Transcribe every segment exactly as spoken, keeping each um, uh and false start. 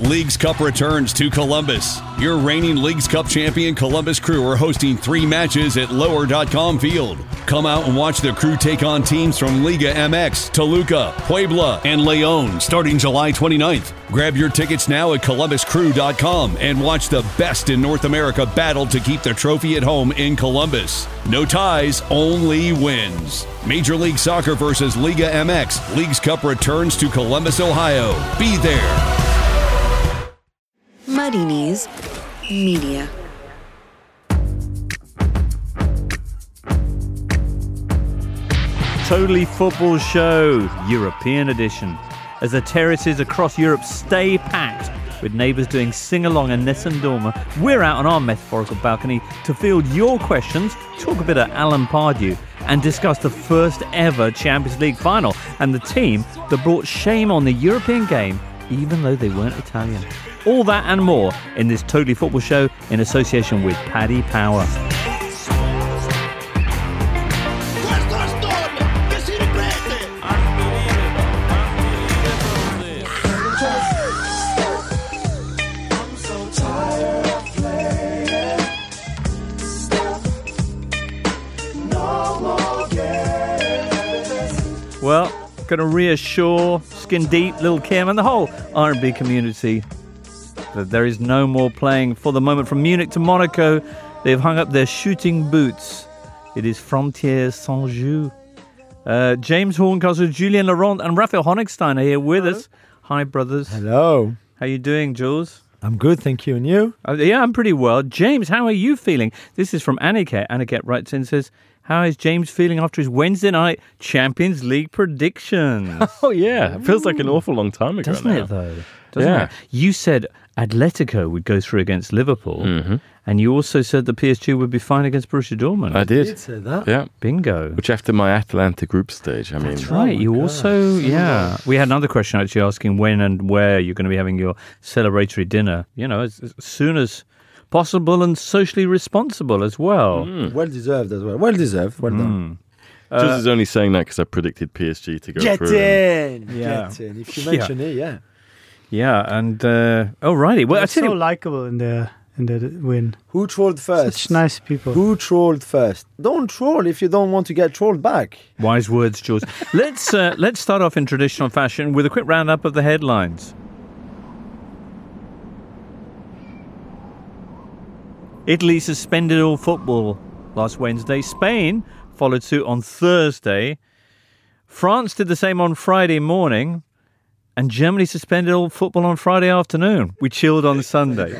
Leagues Cup returns to Columbus. Your reigning Leagues Cup champion Columbus Crew are hosting three matches at lower dot com Field. Come out and watch the Crew take on teams from Liga M X, Toluca, Puebla, and Leon starting July twenty-ninth. Grab your tickets now at columbus crew dot com and watch the best in North America battle to keep the trophy at home in Columbus. No ties, only wins. Major League Soccer versus Liga M X. Leagues Cup returns to Columbus, Ohio. Be there. Muddy Knees Media. Totally Football Show, European edition. As the terraces across Europe stay packed, with neighbours doing sing-along and Nessun Dorma, we're out on our metaphorical balcony to field your questions, talk a bit of Alan Pardew, and discuss the first ever Champions League final and the team that brought shame on the European game, even though they weren't Italian. All that and more in this Totally Football Show in association with Paddy Power. Well, going to reassure Skin Deep, Lil Kim and the whole R and B community that there is no more playing for the moment. From Munich to Monaco, they've hung up their shooting boots. It is Frontiers Saint-Just. Uh, James Horncastle, Julien Laurent and Raphael Honigstein are here with Hello. us. Hi, brothers. Hello. How you doing, Jules? I'm good, thank you. And you? Uh, yeah, I'm pretty well. James, how are you feeling? This is from Aniket. Aniket writes in and says, how is James feeling after his Wednesday night Champions League predictions? Oh, yeah. It feels like an awful long time ago Doesn't now. it, though? Doesn't Yeah. it? You said Atletico would go through against Liverpool, Mhm. and you also said the P S G would be fine against Borussia Dortmund. I did. You did say that. Yeah. Bingo. Which after my Atlanta group stage, I mean... That's right. my You gosh. also, yeah. We had another question actually asking when and where you're going to be having your celebratory dinner. You know, as, as soon as possible and socially responsible as well. Mm. Well deserved as well. Well deserved. Well done. Mm. Just is only saying that because I predicted P S G to go Get through. and- in. Yeah. Get in. If you mention it, yeah. Yeah, and uh, oh, righty. Well, I They're tell so you, likable in their in their win. Who trolled first? Such nice people. Who trolled first? Don't troll if you don't want to get trolled back. wise words, George. let's uh, let's start off in traditional fashion with a quick roundup of the headlines. Italy suspended all football last Wednesday. Spain followed suit on Thursday. France did the same on Friday morning. And Germany suspended all football on Friday afternoon. We chilled on Sunday.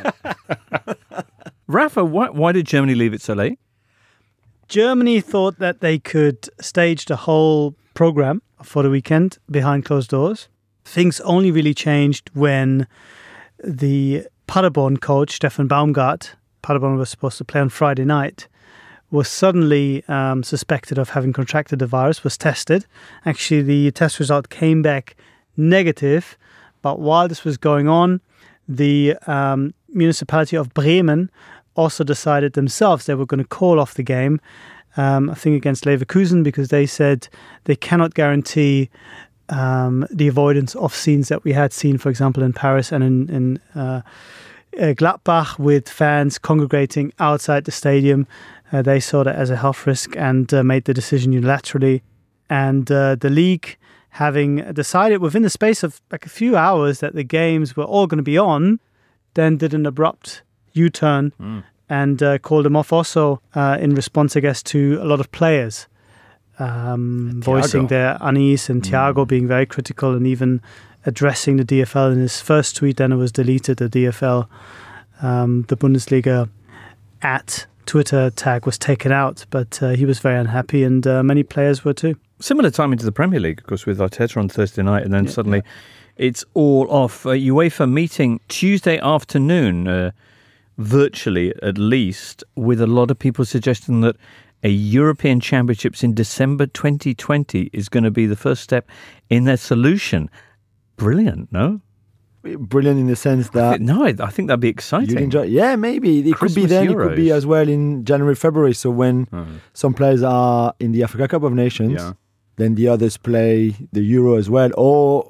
Rafa, why, why did Germany leave it so late? Germany thought that they could stage the whole program for the weekend behind closed doors. Things only really changed when the Paderborn coach, Stefan Baumgart, Paderborn was supposed to play on Friday night, was suddenly um, suspected of having contracted the virus, was tested. Actually, the test result came back negative, but while this was going on, the um, municipality of Bremen also decided themselves they were going to call off the game, um, I think against Leverkusen, because they said they cannot guarantee um, the avoidance of scenes that we had seen, for example, in Paris and in, in uh, uh, Gladbach, with fans congregating outside the stadium. Uh, they saw that as a health risk and uh, made the decision unilaterally. And uh, the league, having decided within the space of like a few hours that the games were all going to be on, then did an abrupt U-turn mm. and uh, called them off also uh, in response, I guess, to a lot of players um, voicing their unease, and Thiago mm. being very critical and even addressing the D F L in his first tweet. Then it was deleted. The D F L, um, the Bundesliga at Twitter tag was taken out, but uh, he was very unhappy, and uh, many players were too. Similar time into the Premier League, of course, with Arteta on Thursday night, and then yeah, suddenly yeah. it's all off. Uh, UEFA meeting Tuesday afternoon, uh, virtually at least, with a lot of people suggesting that a European Championships in December twenty twenty is going to be the first step in their solution. Brilliant, no? Brilliant in the sense that... I think, no, I think that'd be exciting. You'd enjoy, yeah, maybe. It Christmas could be then, Euros. It could be as well in January, February. So when oh. some players are in the Africa Cup of Nations, yeah. then the others play the Euro as well. Or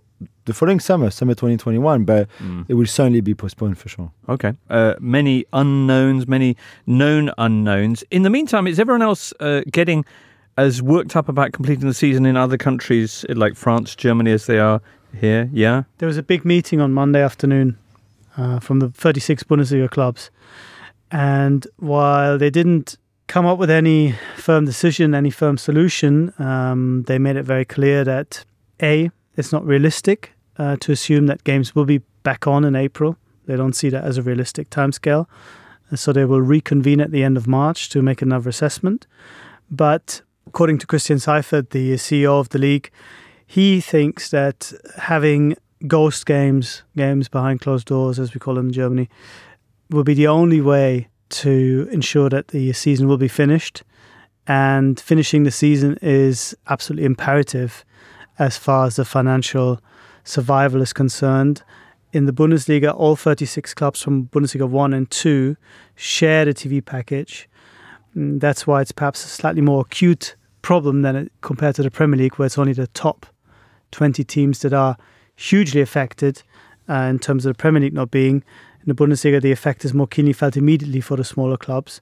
the following summer, summer twenty twenty-one, but Mm. it will certainly be postponed for sure. Okay. Uh, many unknowns, many known unknowns. In the meantime, is everyone else uh, getting as worked up about completing the season in other countries like France, Germany, as they are here? Yeah? There was a big meeting on Monday afternoon uh, from the thirty-six Bundesliga clubs. And while they didn't come up with any firm decision, any firm solution, um, they made it very clear that A, it's not realistic uh, to assume that games will be back on in April. They don't see that as a realistic timescale. And so they will reconvene at the end of March to make another assessment. But according to Christian Seifert, the C E O of the league, he thinks that having ghost games, games behind closed doors, as we call them in Germany, will be the only way to ensure that the season will be finished. And finishing the season is absolutely imperative as far as the financial survival is concerned. In the Bundesliga, all thirty-six clubs from Bundesliga one and two share the T V package. And that's why it's perhaps a slightly more acute problem than it, compared to the Premier League, where it's only the top twenty teams that are hugely affected uh, in terms of the Premier League not being. In the Bundesliga, the effect is more keenly felt immediately for the smaller clubs.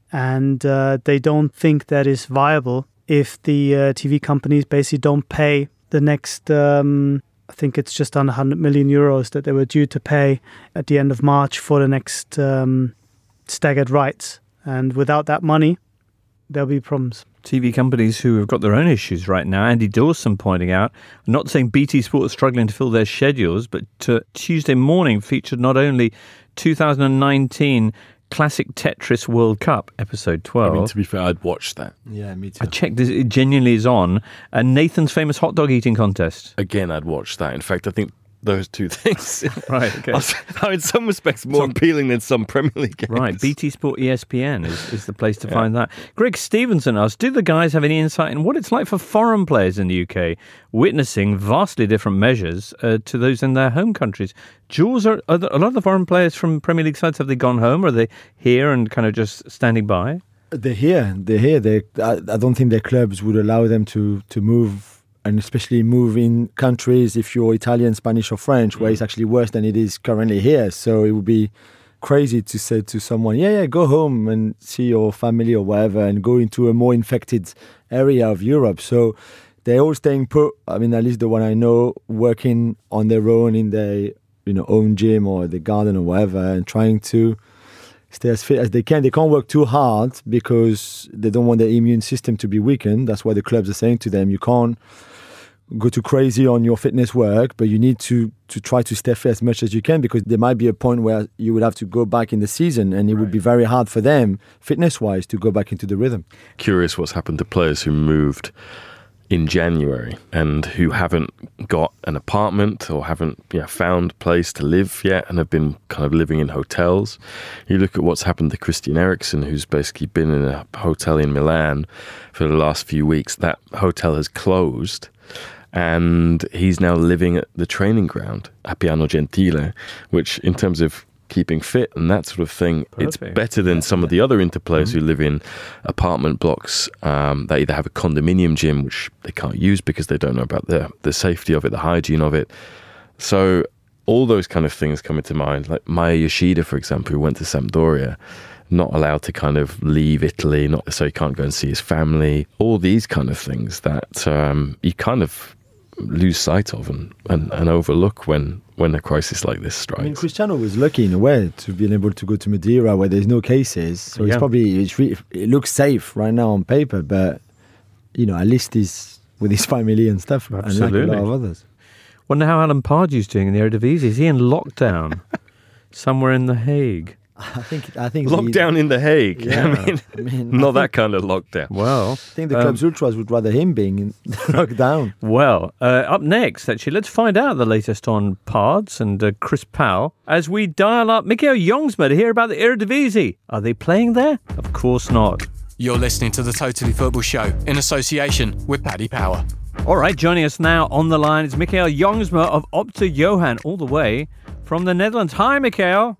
And uh, they don't think that is viable if the uh, T V companies basically don't pay the next, um, I think it's just under one hundred million euros that they were due to pay at the end of March for the next um, staggered rights. And without that money, there'll be problems. T V companies who have got their own issues right now. Andy Dawson pointing out, I'm not saying B T Sport is struggling to fill their schedules, but uh, Tuesday morning featured not only two thousand nineteen Classic Tetris World Cup, episode twelve. I mean, to be fair, I'd watch that. Yeah, me too. I checked, this, it genuinely is on. And Nathan's famous hot dog eating contest. Again, I'd watch that. In fact, I think those two things Right, okay. are in some respects more Some- appealing than some Premier League games. Right, B T Sport E S P N is, is the place to find that. Greg Stevenson asks, do the guys have any insight in what it's like for foreign players in the U K witnessing vastly different measures uh, to those in their home countries? Jules, are, are the, a lot of the foreign players from Premier League sides, have they gone home? Or are they here and kind of just standing by? They're here. They're here. They, I, I don't think their clubs would allow them to, to move, and especially move in countries if you're Italian, Spanish or French, where it's actually worse than it is currently here. So it would be crazy to say to someone, yeah, yeah, go home and see your family or whatever and go into a more infected area of Europe. So they're all staying put. I mean, at least the one I know, working on their own in their you know own gym or the garden or whatever, and trying to stay as fit as they can. They can't work too hard because they don't want their immune system to be weakened. That's why the clubs are saying to them, you can't go too crazy on your fitness work, but you need to to try to stay fit as much as you can, because there might be a point where you would have to go back in the season and it would be very hard for them, fitness-wise, to go back into the rhythm. Curious what's happened to players who moved in January and who haven't got an apartment or haven't you know, found a place to live yet and have been kind of living in hotels. You look at what's happened to Christian Eriksen, who's basically been in a hotel in Milan for the last few weeks. That hotel has closed and he's now living at the training ground, Appiano Gentile, which in terms of keeping fit and that sort of thing, Perfect. it's better than some of the other Inter players mm-hmm. who live in apartment blocks um, that either have a condominium gym, which they can't use because they don't know about the, the safety of it, the hygiene of it. So all those kind of things come into mind. Like Maya Yoshida, for example, who went to Sampdoria, not allowed to kind of leave Italy, not so he can't go and see his family. All these kind of things that um, you kind of lose sight of and, and, and overlook when, when a crisis like this strikes. I mean, Cristiano was lucky in a way to be able to go to Madeira where there's no cases. So yeah. it's probably, it's re- it looks safe right now on paper, but, you know, at least he's with his family and stuff, Absolutely. unlike a lot of others. Wonder how Alan Pardew's doing in the Eredivisie. Is he in lockdown somewhere in The Hague? I think I think lockdown he, in The Hague. Yeah, I mean, I mean not I think, that kind of lockdown. Well, I think the club's um, ultras would rather him being in lockdown. Well, uh, up next, actually, let's find out the latest on Pards and uh, Chris Powell as we dial up Mikael Jongsma to hear about the Eredivisie. Are they playing there? Of course not. You're listening to the Totally Football Show in association with Paddy Power. All right, joining us now on the line is Mikael Jongsma of Opta Johan, all the way from the Netherlands. Hi, Mikael.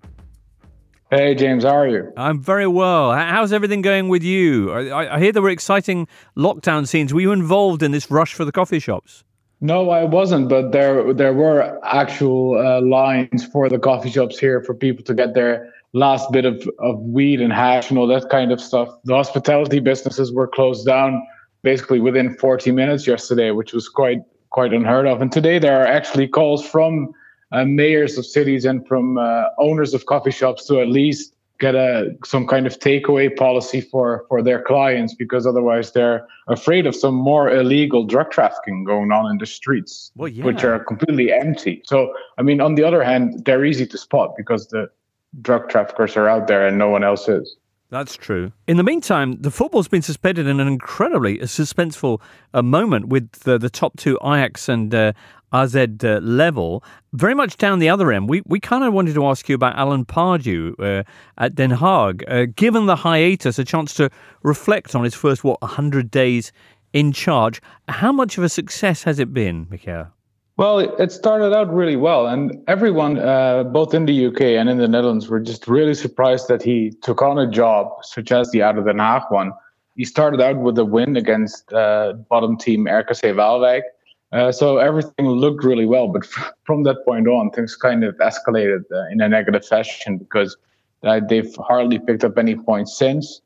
Hey, James, how are you? I'm very well. How's everything going with you? I, I hear there were exciting lockdown scenes. Were you involved in this rush for the coffee shops? No, I wasn't, but there there were actual uh, lines for the coffee shops here for people to get their last bit of, of weed and hash and all that kind of stuff. The hospitality businesses were closed down basically within forty minutes yesterday, which was quite quite unheard of. And today there are actually calls from uh, mayors of cities and from uh, owners of coffee shops to at least get a some kind of takeaway policy for, for their clients, because otherwise they're afraid of some more illegal drug trafficking going on in the streets, well, yeah. which are completely empty. So, I mean, on the other hand, they're easy to spot because the drug traffickers are out there and no one else is. That's true. In the meantime, the football's been suspended in an incredibly suspenseful uh, moment with the, the top two, Ajax and uh, A Z uh, level. Very much down the other end, we, we kind of wanted to ask you about Alan Pardew uh, at Den Haag. Uh, given the hiatus, a chance to reflect on his first, what, one hundred days in charge. How much of a success has it been, Michael? Well, it started out really well, and everyone, uh, both in the U K and in the Netherlands, were just really surprised that he took on a job such as the Aden Den Haag one. He started out with a win against uh, bottom team R K C Waalwijk, uh, so everything looked really well. But f- from that point on, things kind of escalated uh, in a negative fashion because uh, they've hardly picked up any points since.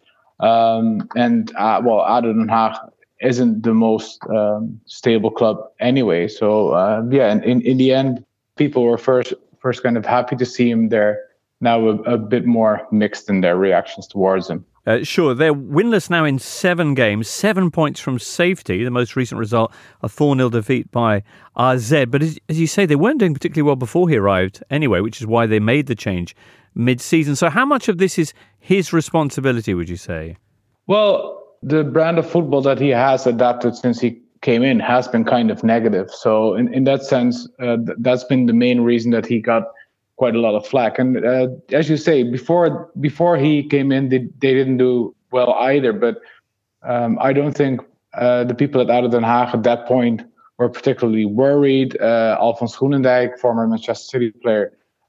Um, and uh, well, Aden Den Haag isn't the most um, stable club anyway. So uh, yeah, in, in, in the end, people were first first kind of happy to see him there. Now a, a bit more mixed in their reactions towards him. Uh, sure, they're winless now in seven games, seven points from safety. The most recent result, a four nil defeat by A Z. But as, as you say, they weren't doing particularly well before he arrived anyway, which is why they made the change mid-season. So how much of this is his responsibility, would you say? Well, the brand of football that he has adapted since he came in has been kind of negative. So in, in that sense, uh, th- that's been the main reason that he got quite a lot of flack. And uh, as you say, before before he came in, they, they didn't do well either. But um, I don't think uh, the people at Aden Den Haag at that point were particularly worried. Uh, Alfons Groenendijk, former Manchester City player,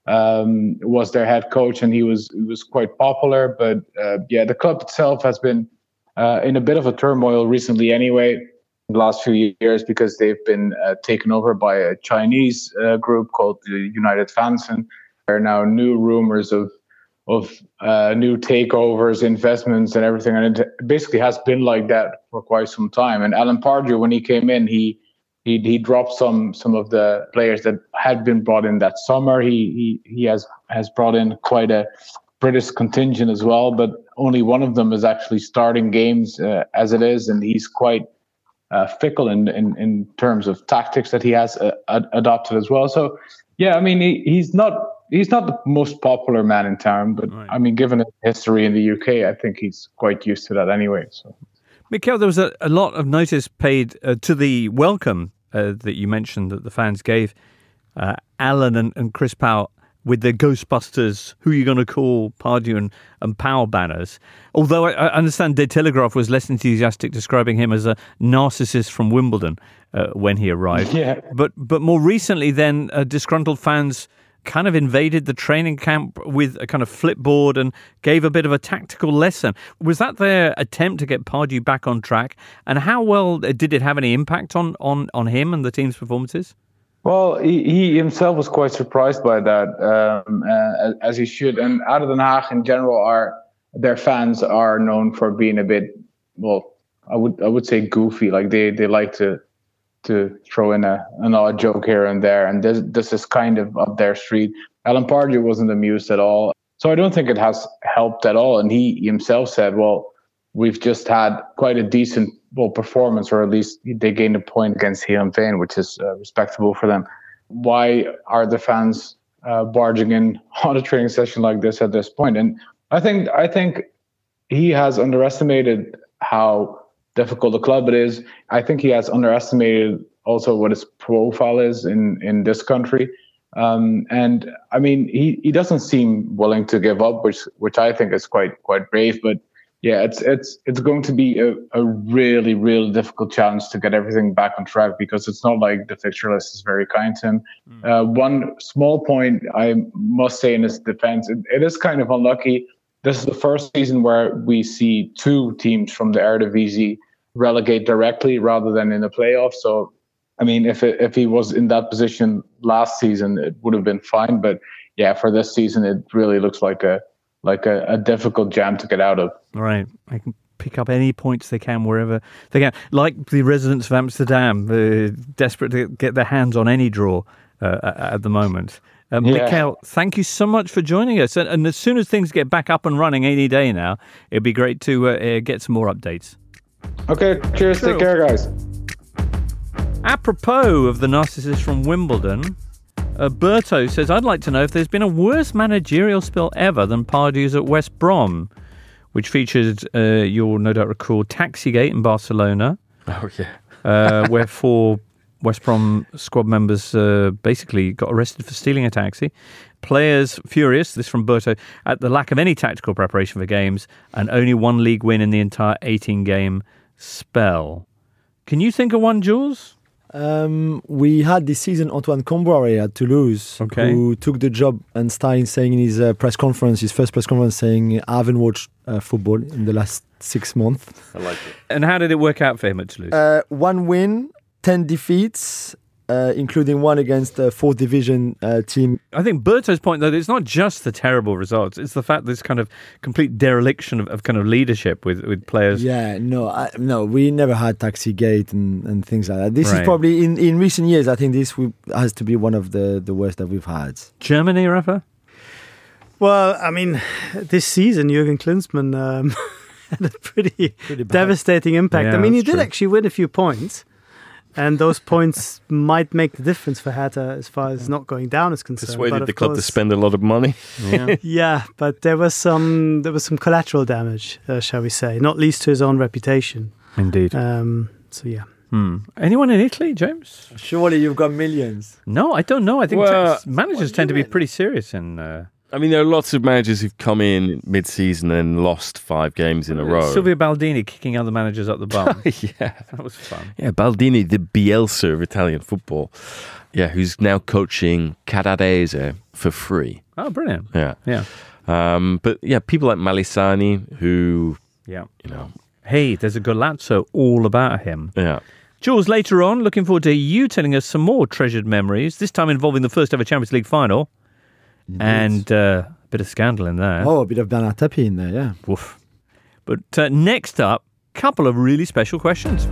um, was their head coach, and he was he was quite popular. But uh, yeah, the club itself has been Uh, in a bit of a turmoil recently anyway, in the last few years, because they've been uh, taken over by a Chinese uh, group called the United Fansen. There are now new rumors of of uh, new takeovers, investments and everything. And it basically has been like that for quite some time. And Alan Pardew, when he came in, he he he dropped some some of the players that had been brought in that summer. He he he has has brought in quite a British contingent as well, but only one of them is actually starting games uh, as it is, and he's quite uh, fickle in, in in terms of tactics that he has uh, ad- adopted as well. So, yeah, I mean, he, he's not he's not the most popular man in town, but right. I mean, given his history in the U K, I think he's quite used to that anyway. So, Mikel, there was a, a lot of notice paid uh, to the welcome uh, that you mentioned that the fans gave uh, Alan and, and Chris Powell with their Ghostbusters, who are you going to call, Pardew and, and Powell banners. Although I, I understand De Telegraaf was less enthusiastic, describing him as a narcissist from Wimbledon uh, when he arrived. Yeah. But but more recently then, uh, disgruntled fans kind of invaded the training camp with a kind of flipboard and gave a bit of a tactical lesson. Was that their attempt to get Pardew back on track? And how well did it have any impact on, on, on him and the team's performances? Well, he, he himself was quite surprised by that, um, uh, as he should. And Aden Den Haag in general, are their fans are known for being a bit, well, I would I would say goofy. Like they, they like to to throw in a an odd joke here and there, and this this is kind of up their street. Alan Pardew wasn't amused at all, so I don't think it has helped at all. And he himself said, "Well, we've just had quite a decent." Well, performance, or at least they gained a point against Heerenveen, which is uh, respectable for them. Why are the fans uh, barging in on a training session like this at this point? And I think I think he has underestimated how difficult the club it is. I think he has underestimated also what his profile is in, in this country. Um, and I mean, he, he doesn't seem willing to give up, which which I think is quite quite brave. But yeah, it's it's it's going to be a, a really, really difficult challenge to get everything back on track, because it's not like the fixture list is very kind to him. Mm. Uh, one small point I must say in his defense, it, it is kind of unlucky. This is the first season where we see two teams from the Eredivisie relegate directly rather than in the playoffs. So I mean, if it, if he was in that position last season, it would have been fine. But yeah, for this season, it really looks like a like a, a difficult jam to get out of. Right. I can pick up any points they can wherever they can. Like the residents of Amsterdam, uh, desperate to get their hands on any draw uh, at the moment. Um, Yeah. Mikel, thank you so much for joining us. And, and as soon as things get back up and running any day now, it'd be great to uh, uh, get some more updates. Okay, cheers. Cool. Take care, guys. Apropos of the narcissist from Wimbledon, uh, Berto says, I'd like to know if there's been a worse managerial spill ever than Pardew's at West Brom, which featured, uh, you'll no doubt recall, Taxigate in Barcelona, Oh, yeah. uh, where four West Brom squad members uh, basically got arrested for stealing a taxi. Players furious, this from Berto, at the lack of any tactical preparation for games and only one league win in the entire eighteen-game spell. Can you think of one, Jules? Um, we had this season Antoine Comboiré at Toulouse, Okay. who took the job and started saying in his uh, press conference, his first press conference, saying, I haven't watched uh, football in the last six months. I like it. And how did it work out for him at Toulouse? Uh, one win, ten defeats, uh, including one against the fourth division uh, team. I think Berto's point, though, it's not just the terrible results. It's the fact this kind of complete dereliction of, of kind of leadership with, with players. Yeah, no, I, no, we never had Taxigate and, and things like that. This Right. is probably, in, in recent years, I think this will, has to be one of the, the worst that we've had. Germany, Rafa? Well, I mean, this season, Jurgen Klinsmann um, had a pretty, Pretty bad. devastating impact. Yeah, I mean, he that's did true. actually win a few points, and those points might make the difference for Hertha as far as not going down is concerned. Persuaded But of the club to course- spend a lot of money. Yeah. Yeah, but there was some there was some collateral damage, uh, shall we say, not least to his own reputation. Indeed. Um, so yeah. Hmm. Anyone in Italy, James? Surely you've got millions. No, I don't know. I think Well, tax- managers tend to be pretty serious in... Uh, I mean, there are lots of managers who've come in mid-season and lost five games in a row. Silvio Baldini kicking other managers up the bum. yeah. That was fun. Yeah, Baldini, the Bielsa of Italian football. Yeah, who's now coaching Cadadese for free. Oh, brilliant. Yeah. Yeah. Um, but yeah, people like Malisani who, Yeah. you know, Hey, there's a Golazzo all about him. yeah. Jules, later on, looking forward to you telling us some more treasured memories, this time involving the first ever Champions League final. And uh, a bit of scandal in there. Oh, a bit of Bernard Tapie in there, yeah. Woof. But uh, next up, couple of really special questions.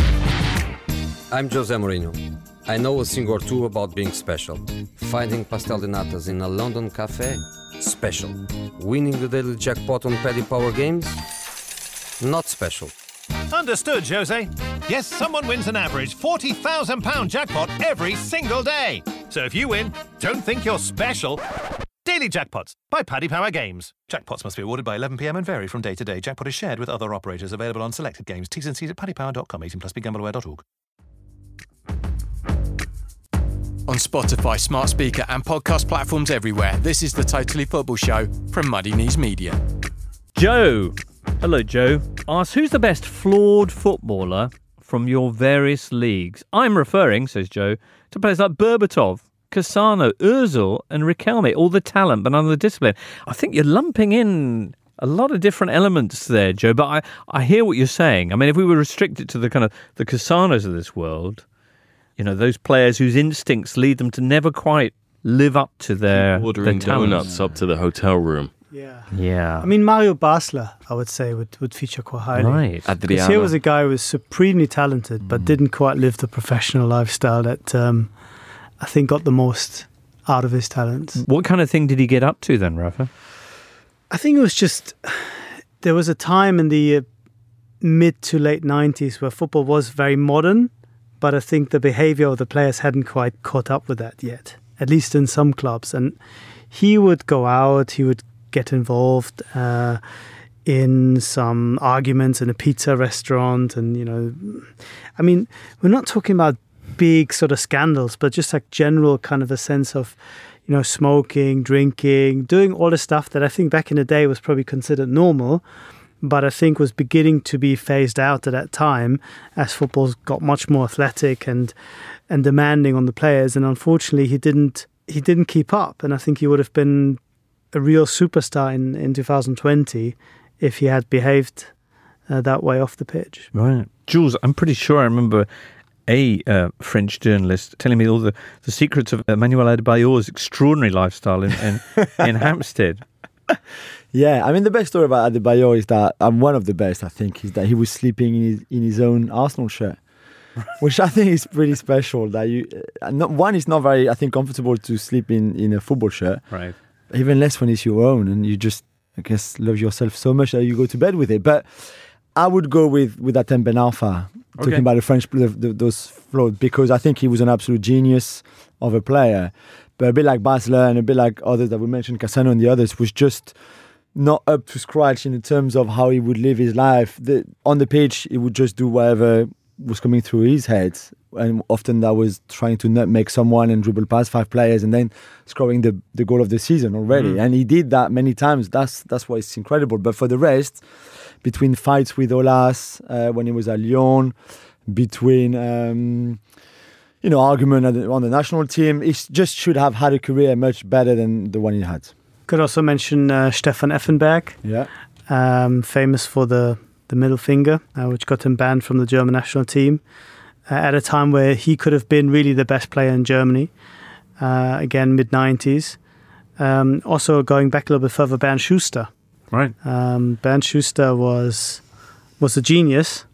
I'm Jose Mourinho. I know a thing or two about being special. Finding pastel de natas in a London cafe? Special. Winning the daily jackpot on Paddy Power games? Not special. Understood, Jose. Yes, someone wins an average forty thousand pounds jackpot every single day. So if you win, don't think you're special. Daily Jackpots by Paddy Power Games. Jackpots must be awarded by eleven p.m. and vary from day to day. Jackpot is shared with other operators. Available on selected games. T's and C's at paddy power dot com. eighteen plus b gambleware dot org. On Spotify, smart speaker and podcast platforms everywhere, this is the Totally Football Show from Muddy Knees Media. Joe. Hello, Joe. Asks, who's the best flawed footballer from your various leagues? I'm referring, says Joe, to players like Berbatov, Cassano, Ozil and Riquelme. All the talent, but none of the discipline. I think you're lumping in a lot of different elements there, Joe, but I, I hear what you're saying. I mean, if we were restricted to the kind of the Cassanos of this world, you know, those players whose instincts lead them to never quite live up to their, Ordering their talents. donuts up to the hotel room. Yeah. Yeah. I mean, Mario Basler, I would say, would, would feature quite highly. Right. Because Adriano. here was a guy who was supremely talented, but didn't quite live the professional lifestyle that um, I think got the most out of his talents. What kind of thing did he get up to then, Rafa? I think it was just, there was a time in the uh, mid to late nineties where football was very modern, but I think the behavior of the players hadn't quite caught up with that yet, at least in some clubs. And he would go out, he would get involved uh, in some arguments in a pizza restaurant. And, you know, I mean, we're not talking about big sort of scandals, but just like general kind of a sense of, you know, smoking, drinking, doing all the stuff that I think back in the day was probably considered normal, but I think was beginning to be phased out at that time as football got much more athletic and and demanding on the players. And unfortunately, he didn't he didn't keep up. And I think he would have been a real superstar in, in two thousand twenty if he had behaved uh, that way off the pitch. Right. Jules, I'm pretty sure I remember a uh, French journalist telling me all the, the secrets of Emmanuel Adebayor's extraordinary lifestyle in in, in Hampstead. Yeah, I mean, the best story about Adebayor is that, and one of the best, I think, is that he was sleeping in his, in his own Arsenal shirt, which I think is pretty special. That you, uh, not, one, it's not very, I think, comfortable to sleep in, in a football shirt. Right. Even less when it's your own, and you just, I guess, love yourself so much that you go to bed with it. But I would go with with Hatem Ben Arfa, talking Okay. about the French, the, the, those floats, because I think he was an absolute genius of a player. But a bit like Basler and a bit like others that we mentioned, Cassano and the others, was just not up to scratch in terms of how he would live his life. The, on the pitch, he would just do whatever was coming through his head. And often that was trying to nutmeg someone and dribble past five players and then scoring the, the goal of the season already. Mm. And he did that many times. That's that's why it's incredible. But for the rest, between fights with Olas uh, when he was at Lyon, between um, you know argument at the- on the national team, he just should have had a career much better than the one he had. Could also mention uh, Stefan Effenberg, Yeah. um, famous for the, the middle finger, uh, which got him banned from the German national team uh, at a time where he could have been really the best player in Germany. Uh, again, mid nineties. Um, also, going back a little bit further, Bernd Schuster. Right. Um, Bernd Schuster was was a genius.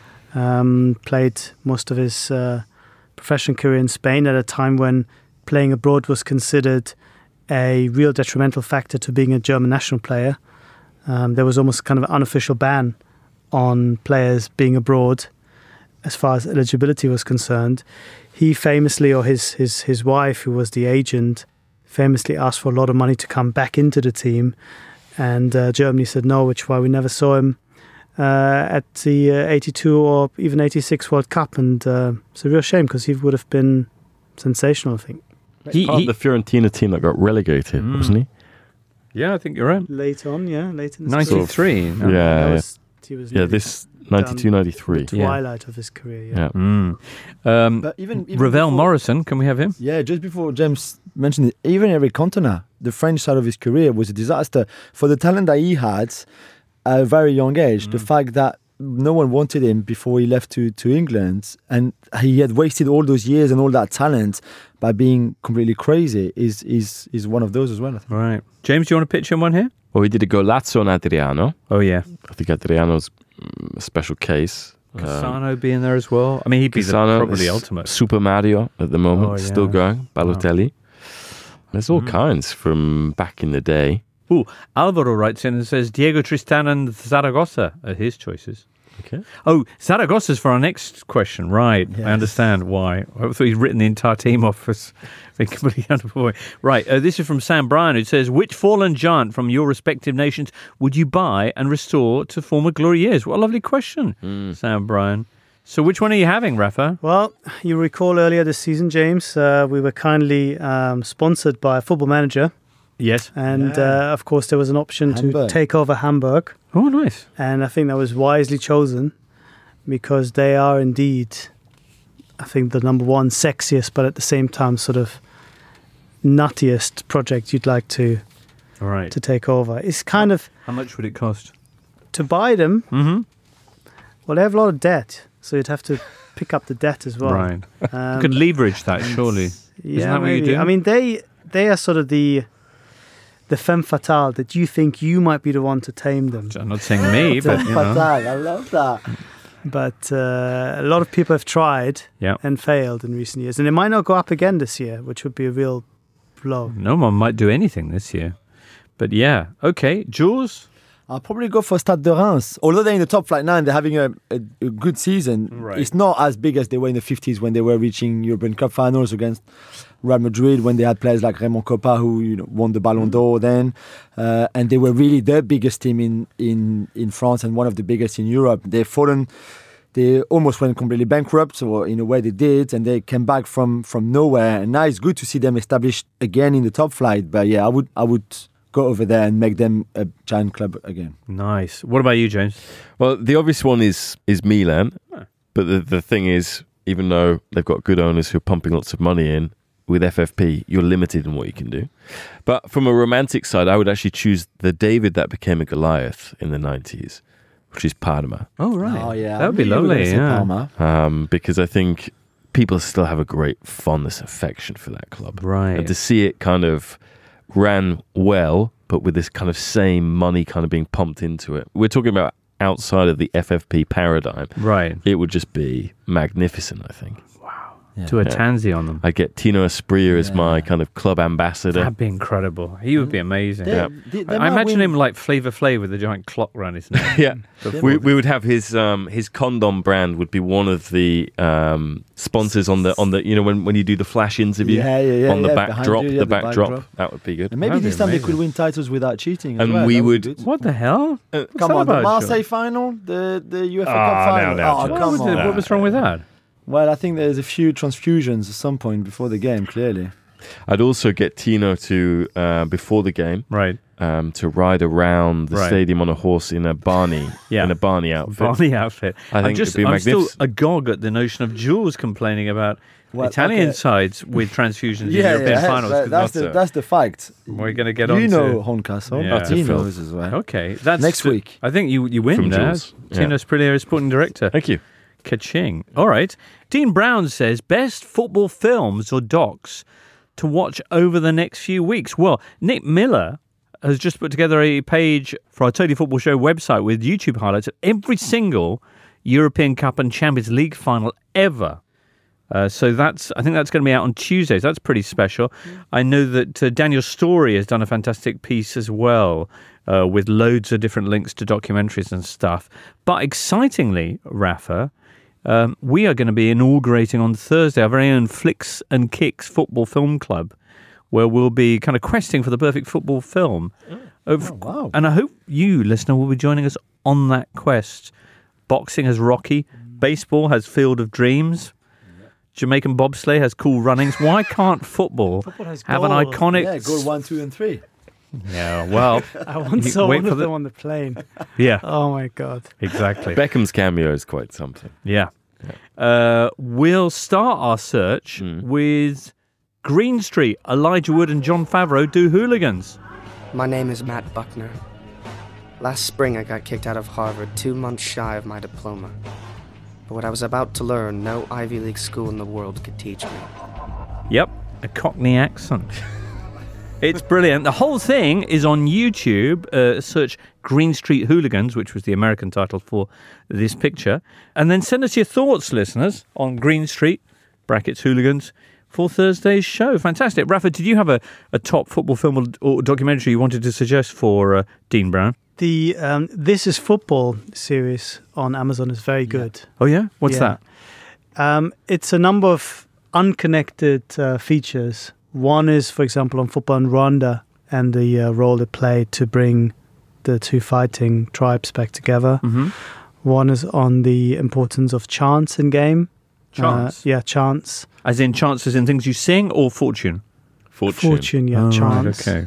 Um, played most of his uh, professional career in Spain at a time when playing abroad was considered a real detrimental factor to being a German national player. Um, there was almost kind of an unofficial ban on players being abroad as far as eligibility was concerned. He famously, or his his his wife, who was the agent, famously asked for a lot of money to come back into the team, and uh, Germany said no, which is why we never saw him uh, at the uh, eighty-two or even eighty-six World Cup, and uh, it's a real shame because he would have been sensational, I think. He, part of the Fiorentina team that got relegated, Mm. wasn't he? Yeah, I think you're right. Late on, yeah, late in his ninety-three. career. No, yeah, that yeah. was- he was yeah. nearly This ninety-two, ninety-three. the twilight of his career. Yeah. Yeah. Mm. Um, But even, even Ravel before- Morrison, can we have him? Yeah, just before James mentioned it, even Eric Cantona, the French side of his career, was a disaster. For the talent that he had at a very young age, the fact that no one wanted him before he left to, to England, and he had wasted all those years and all that talent by being completely crazy, is is is one of those as well, I think. Right. James, do you want to pitch in one here? Well, we did a Golazzo on Adriano. Oh, yeah. I think Adriano's mm, a special case. Cassano being there as well. I mean, he'd be the, Cassano probably the is ultimate. Super Mario at the moment, Oh, still yeah. going. Balotelli. There's all Mhm. kinds from back in the day. Ooh, Alvaro writes in and says Diego Tristan and Zaragoza are his choices. Okay. Oh, Zaragozza's for our next question. Right. I Yes. understand why. I thought he'd written the entire team off as being completely underperforming. Right. Uh, this is from Sam Bryan, who says, which fallen giant from your respective nations would you buy and restore to former glory years? What a lovely question, Sam Bryan. So which one are you having, Rafa? Well, you recall earlier this season, James, uh, we were kindly um, sponsored by Football Manager. Yes. And, Yeah. uh, of course, there was an option Hamburg. to take over Hamburg. Oh, nice. And I think that was wisely chosen because they are indeed, I think, the number one sexiest, but at the same time, sort of nuttiest project you'd like to All right. to take over. It's kind of How much would it cost? to buy them. Mm-hmm. Well, they have a lot of debt, so you'd have to pick up the debt as well. Right. Um, You could leverage that, surely. yeah, that what you maybe. do? I mean, they they are sort of the the femme fatale that you think you might be the one to tame them. I'm not saying me, but, you know. I love that. But uh, a lot of people have tried Yeah. and failed in recent years, and it might not go up again this year, which would be a real blow. No one might do anything this year. But yeah. Okay. Jules? I'll probably go for Stade de Reims. Although they're in the top flight nine, they're having a, a, a good season. Right. It's not as big as they were in the fifties when they were reaching European Cup finals against Real Madrid, when they had players like Raymond Kopa, who you know won the Ballon d'Or then, uh, and they were really the biggest team in, in, in France and one of the biggest in Europe. They've fallen. They almost went completely bankrupt, or in a way they did, and they came back from, from nowhere. And now it's good to see them established again in the top flight. But yeah, I would I would go over there and make them a giant club again. Nice. What about you, James? Well, the obvious one is is Milan, Huh. but the the thing is, even though they've got good owners who are pumping lots of money in, with F F P, you're limited in what you can do. But from a romantic side, I would actually choose the David that became a Goliath in the nineties, which is Parma, Oh, right. Oh yeah, That would be I knew you were lovely. gonna say Yeah. Parma. um, because I think people still have a great fondness, affection for that club. Right. And to see it kind of ran well, but with this kind of same money kind of being pumped into it. We're talking about outside of the F F P paradigm. Right. It would just be magnificent, I think. Yeah. To a Yeah. tansy on them. I get Tino Asprilla as my kind of club ambassador. That'd be incredible. He would be amazing. Yeah. They- they I might imagine win- him like Flavor Flav with a giant clock around his neck. Yeah, we, we would have his um, his condom brand would be one of the um, sponsors on the on the you know when, when you do the flash interview Yeah, yeah, yeah, on the yeah, backdrop, behind you, yeah, the the backdrop backdrop. that would be good. And maybe That'd be this time they amazing. could win titles without cheating. As And well. we That would- be good. What the hell? Uh, What's Come that on, the about, Marseille Sean? final, the the UEFA Ah, Cup now, final. now, oh, John. What come was, on. it? What was wrong with that? Well, I think there's a few transfusions at some point before the game. Clearly, I'd also get Tino to uh, before the game, Right. um, to ride around the Right. stadium on a horse in a Barney, Yeah. in a Barney outfit. Barney outfit. I I'm think just, it'd be I'm still magnificent. agog at the notion of Jules complaining about Well, Italian okay. sides with transfusions in yeah, European yeah, finals. that- 'cause that's that's the a- that's the fact. We're going to get you on You to... know Horncastle. Yeah. He Phil. knows as well. Okay, that's Next week. I think you you win From there. Jules. Tino Yeah. Asprilla is sporting director. Thank you. Ka-ching. All right. Dean Brown says best football films or docs to watch over the next few weeks. Well, Nick Miller has just put together a page for our Totally Football Show website with YouTube highlights of every single European Cup and Champions League final ever. Uh, so that's, I think that's going to be out on Tuesdays. That's pretty special. I know that uh, Daniel Story has done a fantastic piece as well, uh, with loads of different links to documentaries and stuff. But excitingly, Rafa, um, we are going to be inaugurating on Thursday our very own Flicks and Kicks Football Film Club, where we'll be kind of questing for the perfect football film. Oh, wow. And I hope you, listener, will be joining us on that quest. Boxing has Rocky. Baseball has Field of Dreams. Jamaican bobsleigh has Cool Runnings. Why can't football, Football has have an goal. iconic... Yeah, goal one, two, and three. Yeah, well... I once You saw wait one for of the- them on the plane. Yeah, Oh my god. exactly. Beckham's cameo is quite something. Yeah. Uh, we'll start our search with Green Street. Elijah Wood and John Favreau do Hooligans. My name is Matt Buckner. Last spring I got kicked out of Harvard two months shy of my diploma. But what I was about to learn, no Ivy League school in the world could teach me. Yep, a Cockney accent. It's brilliant. The whole thing is on YouTube. Uh, search Green Street Hooligans, which was the American title for this picture. And then send us your thoughts, listeners, on Green Street, brackets Hooligans, for Thursday's show. Fantastic. Rafa, did you have a, a top football film or, or documentary you wanted to suggest for uh, Dean Brown? The um, This Is Football series on Amazon is very good. Oh, yeah? What's Yeah. that? Um, it's a number of unconnected uh, features. One is, for example, on football in Rwanda and the uh, role it played to bring the two fighting tribes back together. Mm-hmm. One is on the importance of chance in game. Chance? Uh, yeah, chance. As in chances in things you sing or fortune? Fortune. Fortune, yeah, Oh, right, chance. okay.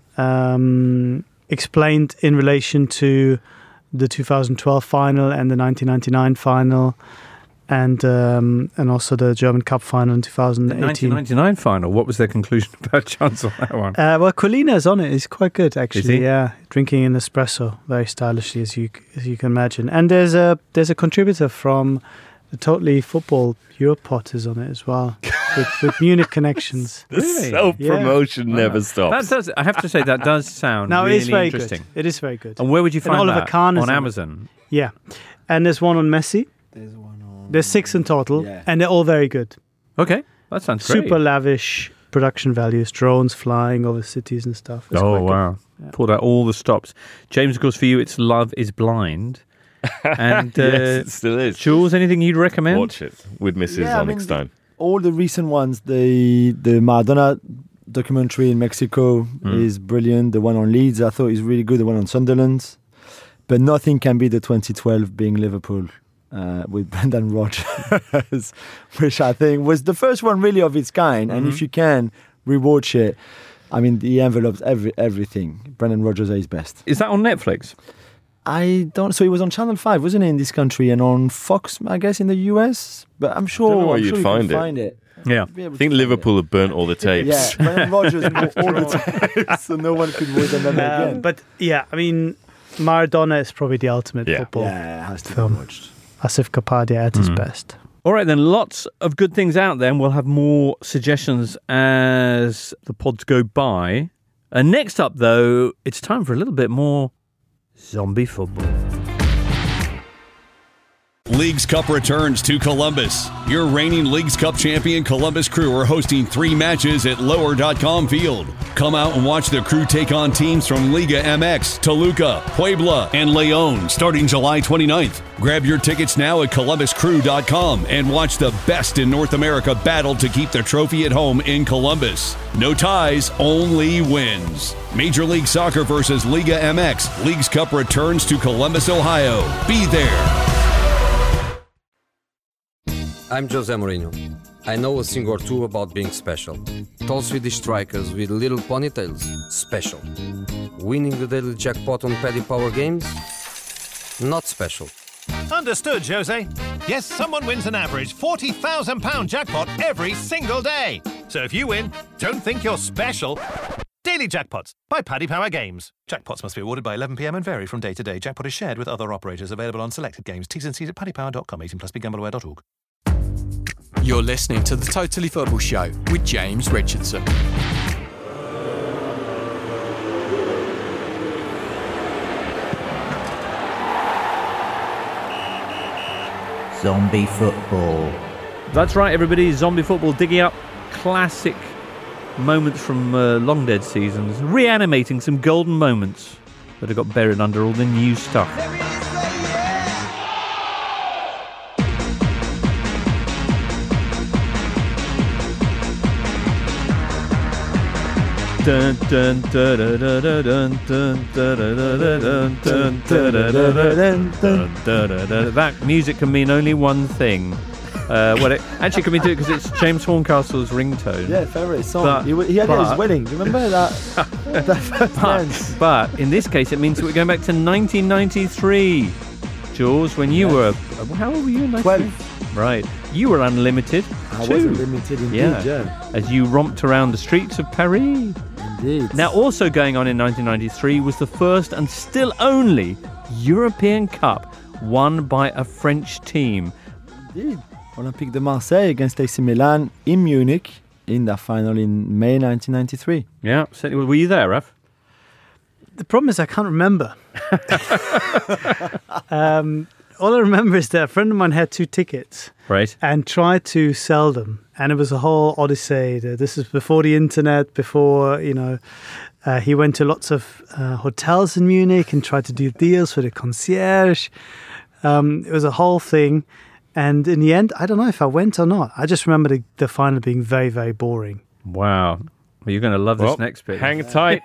Um, explained in relation to the two thousand twelve final and the nineteen ninety-nine final, and um, and also the German Cup final in two thousand The eighteen. nineteen ninety-nine final. What was their conclusion about chance on that one? Uh, well, Colina's on it. He's quite good, actually. he? Yeah, drinking an espresso very stylishly, as you as you can imagine. And there's a there's a contributor from the Totally Football Europot is on it as well, with, with Munich connections. The Really? self-promotion Yeah. never That stops. does. I have to say that does sound No, really it is very interesting. good. It is very good. And where would you And find Oliver that? Kahn is On on it. Amazon. Yeah, and there's one on Messi. There's one on. There's six in total, Yeah. and they're all very good. Okay, that sounds great. Super lavish production values, drones flying over cities and stuff. It's Oh quite good. wow! Pulled out all the stops. James, of course, for you, it's Love Is Blind. And uh, Yes, it still is. Jules, anything you'd recommend? Watch it with Missus Yeah, I mean, Onyxstein. All the recent ones, the the Maradona documentary in Mexico Mm. is brilliant. The one on Leeds, I thought is really good. The one on Sunderland, but nothing can be the twenty twelve being Liverpool uh, with Brendan Rodgers, which I think was the first one really of its kind. And if you can rewatch it, I mean, the envelopes every everything. Brendan Rodgers at his best. Is that on Netflix? I don't. So it was on Channel Five, wasn't it, in this country, and on Fox, I guess, in the U S. But I'm sure, Don't know where I'm you'd sure you find can it. find it. Yeah. Be able I think to find Liverpool have burnt all the it. tapes. Yeah, Brendan Rodgers bought all the tapes, so no one could win them ever Um, again. but yeah, I mean, Maradona is probably the ultimate Yeah. football. Yeah, it has to film. be watched. Asif Kapadia at his Mhm. best. All right, then, lots of good things out there, and we'll have more suggestions as the pods go by. And next up, though, it's time for a little bit more zombie football. Leagues Cup returns to Columbus. Your reigning Leagues Cup champion Columbus Crew are hosting three matches at lower dot com Field. Come out and watch the Crew take on teams from Liga M X, Toluca, Puebla, and León starting July twenty-ninth. Grab your tickets now at columbus crew dot com and watch the best in North America battle to keep the trophy at home in Columbus. No ties, only wins. Major League Soccer versus Liga M X. Leagues Cup returns to Columbus, Ohio. Be there. I'm Jose Mourinho. I know a thing or two about being special. Tall Swedish strikers with little ponytails, special. Winning the daily jackpot on Paddy Power Games, not special. Understood, Jose. Yes, someone wins an average forty thousand pounds jackpot every single day. So if you win, don't think you're special. Daily Jackpots by Paddy Power Games. Jackpots must be awarded by eleven p.m. and vary from day to day. Jackpot is shared with other operators. Available on selected games. T's and C's at paddy power dot com. eighteen plus be gamble aware dot org. You're listening to the Totally Football Show with James Richardson. Zombie football. That's right, everybody. Zombie football, digging up classic moments from uh, long dead seasons, reanimating some golden moments that have got buried under all the new stuff. Dun, dun, dun, dun, dun, dun, dun, dun, dun, dun, dun. That music can mean only one thing. Uh, well, it actually can mean two because it's James Horncastle's ringtone. Yeah, favourite song. But, he, he had but, it at his wedding. Do you remember that? that first dance? But, but in this case, it means that we're going back to nineteen ninety-three. Jules, when you yes. were... How old were you in ninety-three? twelve. Right. You were unlimited. I too. was unlimited indeed, yeah. yeah. As you romped around the streets of Paris. Indeed. Now, also going on in nineteen ninety-three was the first and still only European Cup won by a French team. Indeed. Olympique de Marseille against A C Milan in Munich in the final in May nineteen ninety-three. Yeah. Were you there, Raf? The problem is I can't remember. um, all I remember is that a friend of mine had two tickets. Right. And tried to sell them. And it was a whole odyssey. This is before the internet, before, you know, uh, he went to lots of uh, hotels in Munich and tried to do deals with the concierge. Um, it was a whole thing. And in the end, I don't know if I went or not. I just remember the, the final being very, very boring. Wow. Well, you're going to love this well, next bit. Hang tight.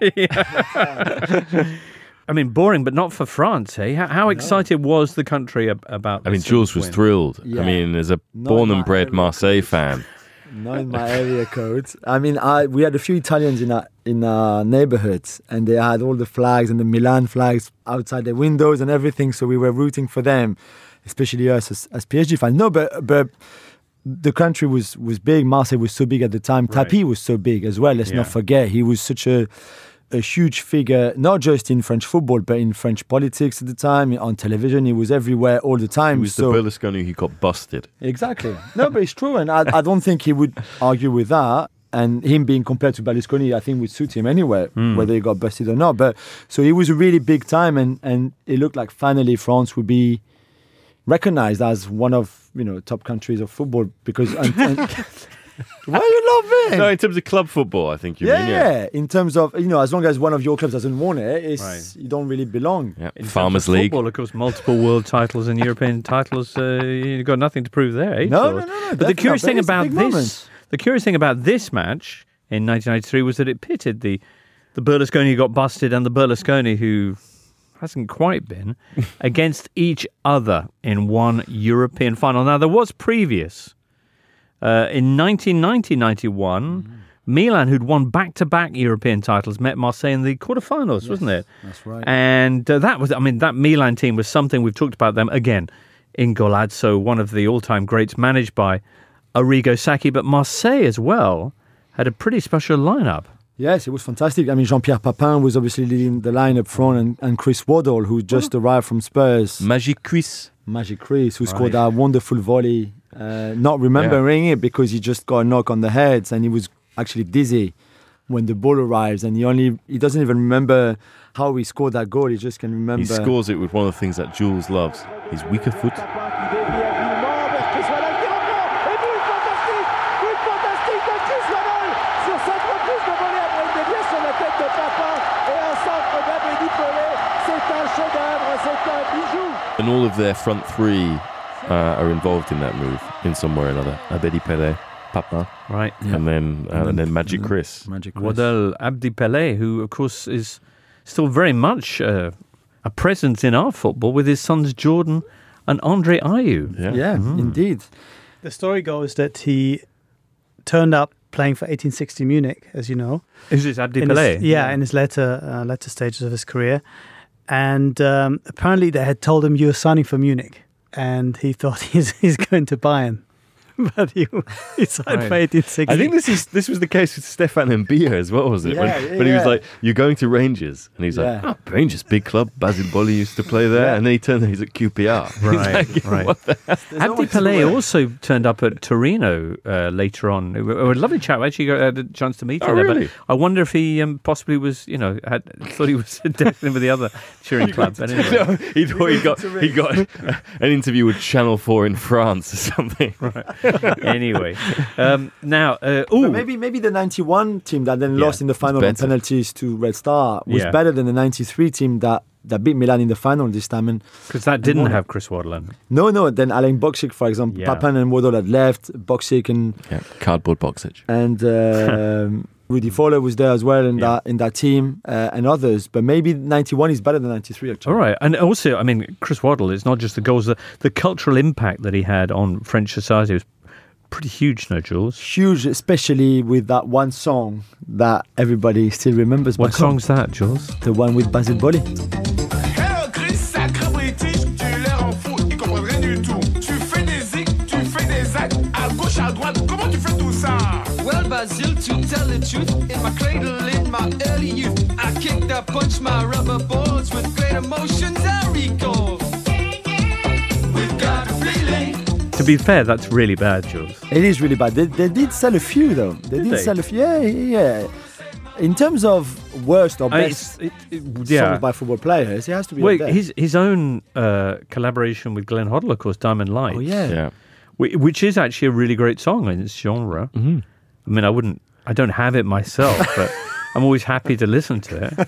I mean, boring, but not for France, eh? How, how no. excited was the country ab- about this? I mean, Jules was win? thrilled. Yeah. I mean, as a not born and bred Marseille fan. Not in my area code. I mean, I we had a few Italians in our, in our neighborhoods, and they had all the flags and the Milan flags outside their windows and everything, so we were rooting for them, especially us as, as P S G fans. No, but... but the country was, was big. Marseille was so big at the time. Right. Tapie was so big as well. Let's yeah. not forget. He was such a a huge figure, not just in French football, but in French politics at the time. On television, he was everywhere all the time. He was so, the Berlusconi who got busted. Exactly. No, but it's true. And I, I don't think he would argue with that. And him being compared to Berlusconi, I think would suit him anyway, mm. whether he got busted or not. But so he was a really big time. And, and it looked like finally France would be recognized as one of, you know, top countries of football because and, and why are you laughing? No, in terms of club football, I think you yeah, mean yeah. yeah. In terms of, you know, as long as one of your clubs hasn't won it, it's, right. you don't really belong. Yeah. In Farmers of League, football, of course, multiple world titles and European titles. Uh, you've got nothing to prove there. Eh? No, no, no, no. But the curious thing about this, moment. the curious thing about this match in nineteen ninety-three was that it pitted the the Berlusconi who got busted and the Berlusconi who hasn't quite been, against each other in one European final. Now, there was previous. Uh, in nineteen ninety ninety-one, mm-hmm. Milan, who'd won back-to-back European titles, met Marseille in the quarterfinals, yes, wasn't it? That's right. And uh, that was, I mean, that Milan team was something, we've talked about them, again, in Golazzo, one of the all-time greats, managed by Arrigo Sacchi, but Marseille as well had a pretty special lineup. Yes, it was fantastic. I mean, Jean-Pierre Papin was obviously leading the line up front, and, and Chris Waddle, who just oh. arrived from Spurs. Magic Chris. Magic Chris, who right. scored a wonderful volley uh, not remembering yeah. it because he just got a knock on the head and he was actually dizzy when the ball arrives, and he only he doesn't even remember how he scored that goal. He just can remember. He scores it with one of the things that Jules loves, his weaker foot. And all of their front three uh, are involved in that move in some way or another. Abedi Pele, Papa, right, yeah. and then uh, and, and then Magic Chris, Magic Chris. Waddell Abdi Pele, who of course is still very much uh, a presence in our football with his sons Jordan and Andre Ayew. Yeah, yeah mm. indeed. The story goes that he turned up playing for eighteen sixty Munich, as you know. Is this Abdi in Pele? His, yeah, yeah, in his later uh, later stages of his career. And um, apparently they had told him you were signing for Munich. And he thought he's, he's going to Bayern. But he, he signed right. for eighteen sixty. I think this is this was the case with Stefan Mbia as well, was it? Yeah, when yeah, when he was yeah. like, "You're going to Rangers," and he's yeah. like, "Oh, Rangers, big club. Basil Boli used to play there," yeah. and then he turned. He's at Q P R. Right, like, right. What the hell? Abdi Pele also turned up at Torino uh, later on. A lovely chap. I actually got, had a chance to meet him oh, there. really? But I wonder if he um, possibly was, you know, had thought he was dealing with the other cheering club. But anyway. No, he thought he got he got an interview with Channel Four in France or something. Right. Anyway. Um, now, uh, but maybe maybe the ninety-one team that then yeah, lost in the final on penalties to Red Star was yeah. better than the ninety-three team that, that beat Milan in the final this time. Because that didn't have Chris Waddle. No, no. Then Alain Boksic, for example, yeah. Papan and Waddle had left. Boksic and yeah, cardboard Boksic and um, Rudy Fowler was there as well in yeah. that in that team uh, and others. But maybe ninety-one is better than ninety-three. Actually, all right. And also, I mean, Chris Waddle. It's not just the goals; the, the cultural impact that he had on French society was pretty huge, no, Jules? Huge, especially with that one song that everybody still remembers. What song's that, Jules? The one with Basil Boli. Hello, Chris, sacré British, tu l'air en fou, ils comprennent rien du tout. Tu fais des zigs, tu fais des actes, à gauche, à droite, comment tu fais tout ça? Well, Basil, to tell the truth, in my cradle, in my early youth, I kicked, I punched my rubber balls with great emotions I recall. We've got a feeling. To be fair, that's really bad, Jules. It is really bad. They, they did sell a few, though. They did, did they? sell a few. Yeah, yeah. In terms of worst or I mean, best it, it, yeah. songs by football players, it has to be Wait, up there. his his own uh, collaboration with Glenn Hoddle, of course, Diamond Lights. Oh, yeah. yeah. Which is actually a really great song in its genre. Mm-hmm. I mean, I wouldn't, I don't have it myself, but I'm always happy to listen to it.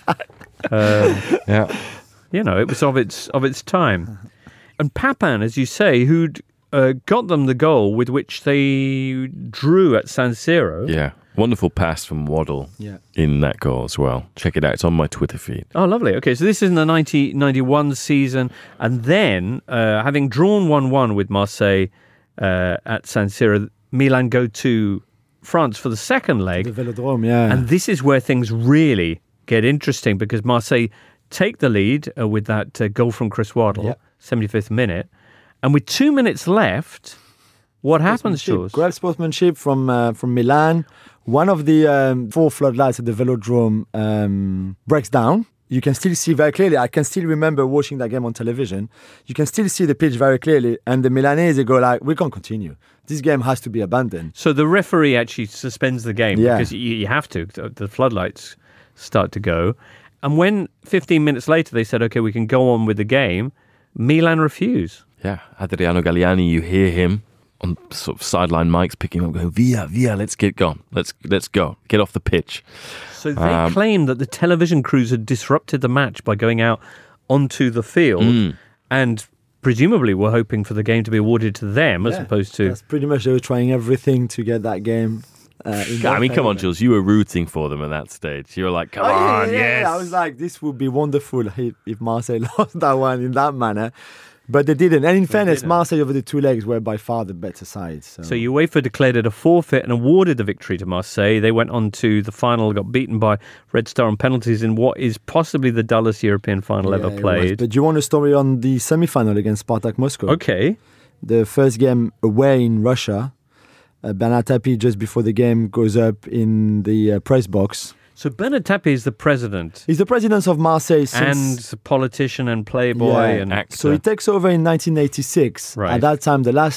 Um, yeah. You know, it was of its of its time. And Papan, as you say, who'd uh, got them the goal with which they drew at San Siro. Yeah. Wonderful pass from Waddle yeah. in that goal as well. Check it out. It's on my Twitter feed. Oh, lovely. Okay, so this is in the nineteen ninety-one season. And then, uh, having drawn one one with Marseille uh, at San Siro, Milan go to France for the second leg. The Velodrome, yeah. And this is where things really get interesting because Marseille take the lead uh, with that uh, goal from Chris Waddle, yeah. seventy-fifth minute. And with two minutes left, what happens, Jules? Great sportsmanship from uh, from Milan. One of the um, four floodlights at the Velodrome um, breaks down. You can still see very clearly. I can still remember watching that game on television. You can still see the pitch very clearly. And the Milanese go like, we can't continue. This game has to be abandoned. So the referee actually suspends the game yeah. because you, you have to. The floodlights start to go. And when fifteen minutes later they said, okay, we can go on with the game, Milan refuse. Yeah, Adriano Galliani, you hear him on sort of sideline mics picking up, going, via, via, let's get gone. Let's let's go. Get off the pitch. So they um, claim that the television crews had disrupted the match by going out onto the field mm. and presumably were hoping for the game to be awarded to them yeah, as opposed to... That's pretty much they were trying everything to get that game. Uh, in I mean, favor. come on, Jules. You were rooting for them at that stage. You were like, come oh, yeah, on, yeah, yes. Yeah. I was like, this would be wonderful if, if Marseille lost that one in that manner. But they didn't. And in they fairness, didn't. Marseille over the two legs were by far the better side. So. so UEFA declared it a forfeit and awarded the victory to Marseille. They went on to the final, got beaten by Red Star on penalties in what is possibly the dullest European final yeah, ever played. But do you want a story on the semi-final against Spartak Moscow? Okay. The first game away in Russia, uh, Bernard Tapie, just before the game, goes up in the uh, press box. So Bernard Tapie is the president. He's the president of Marseille since... And politician and playboy yeah. and actor. So he takes over in nineteen eighty-six. Right. At that time, the last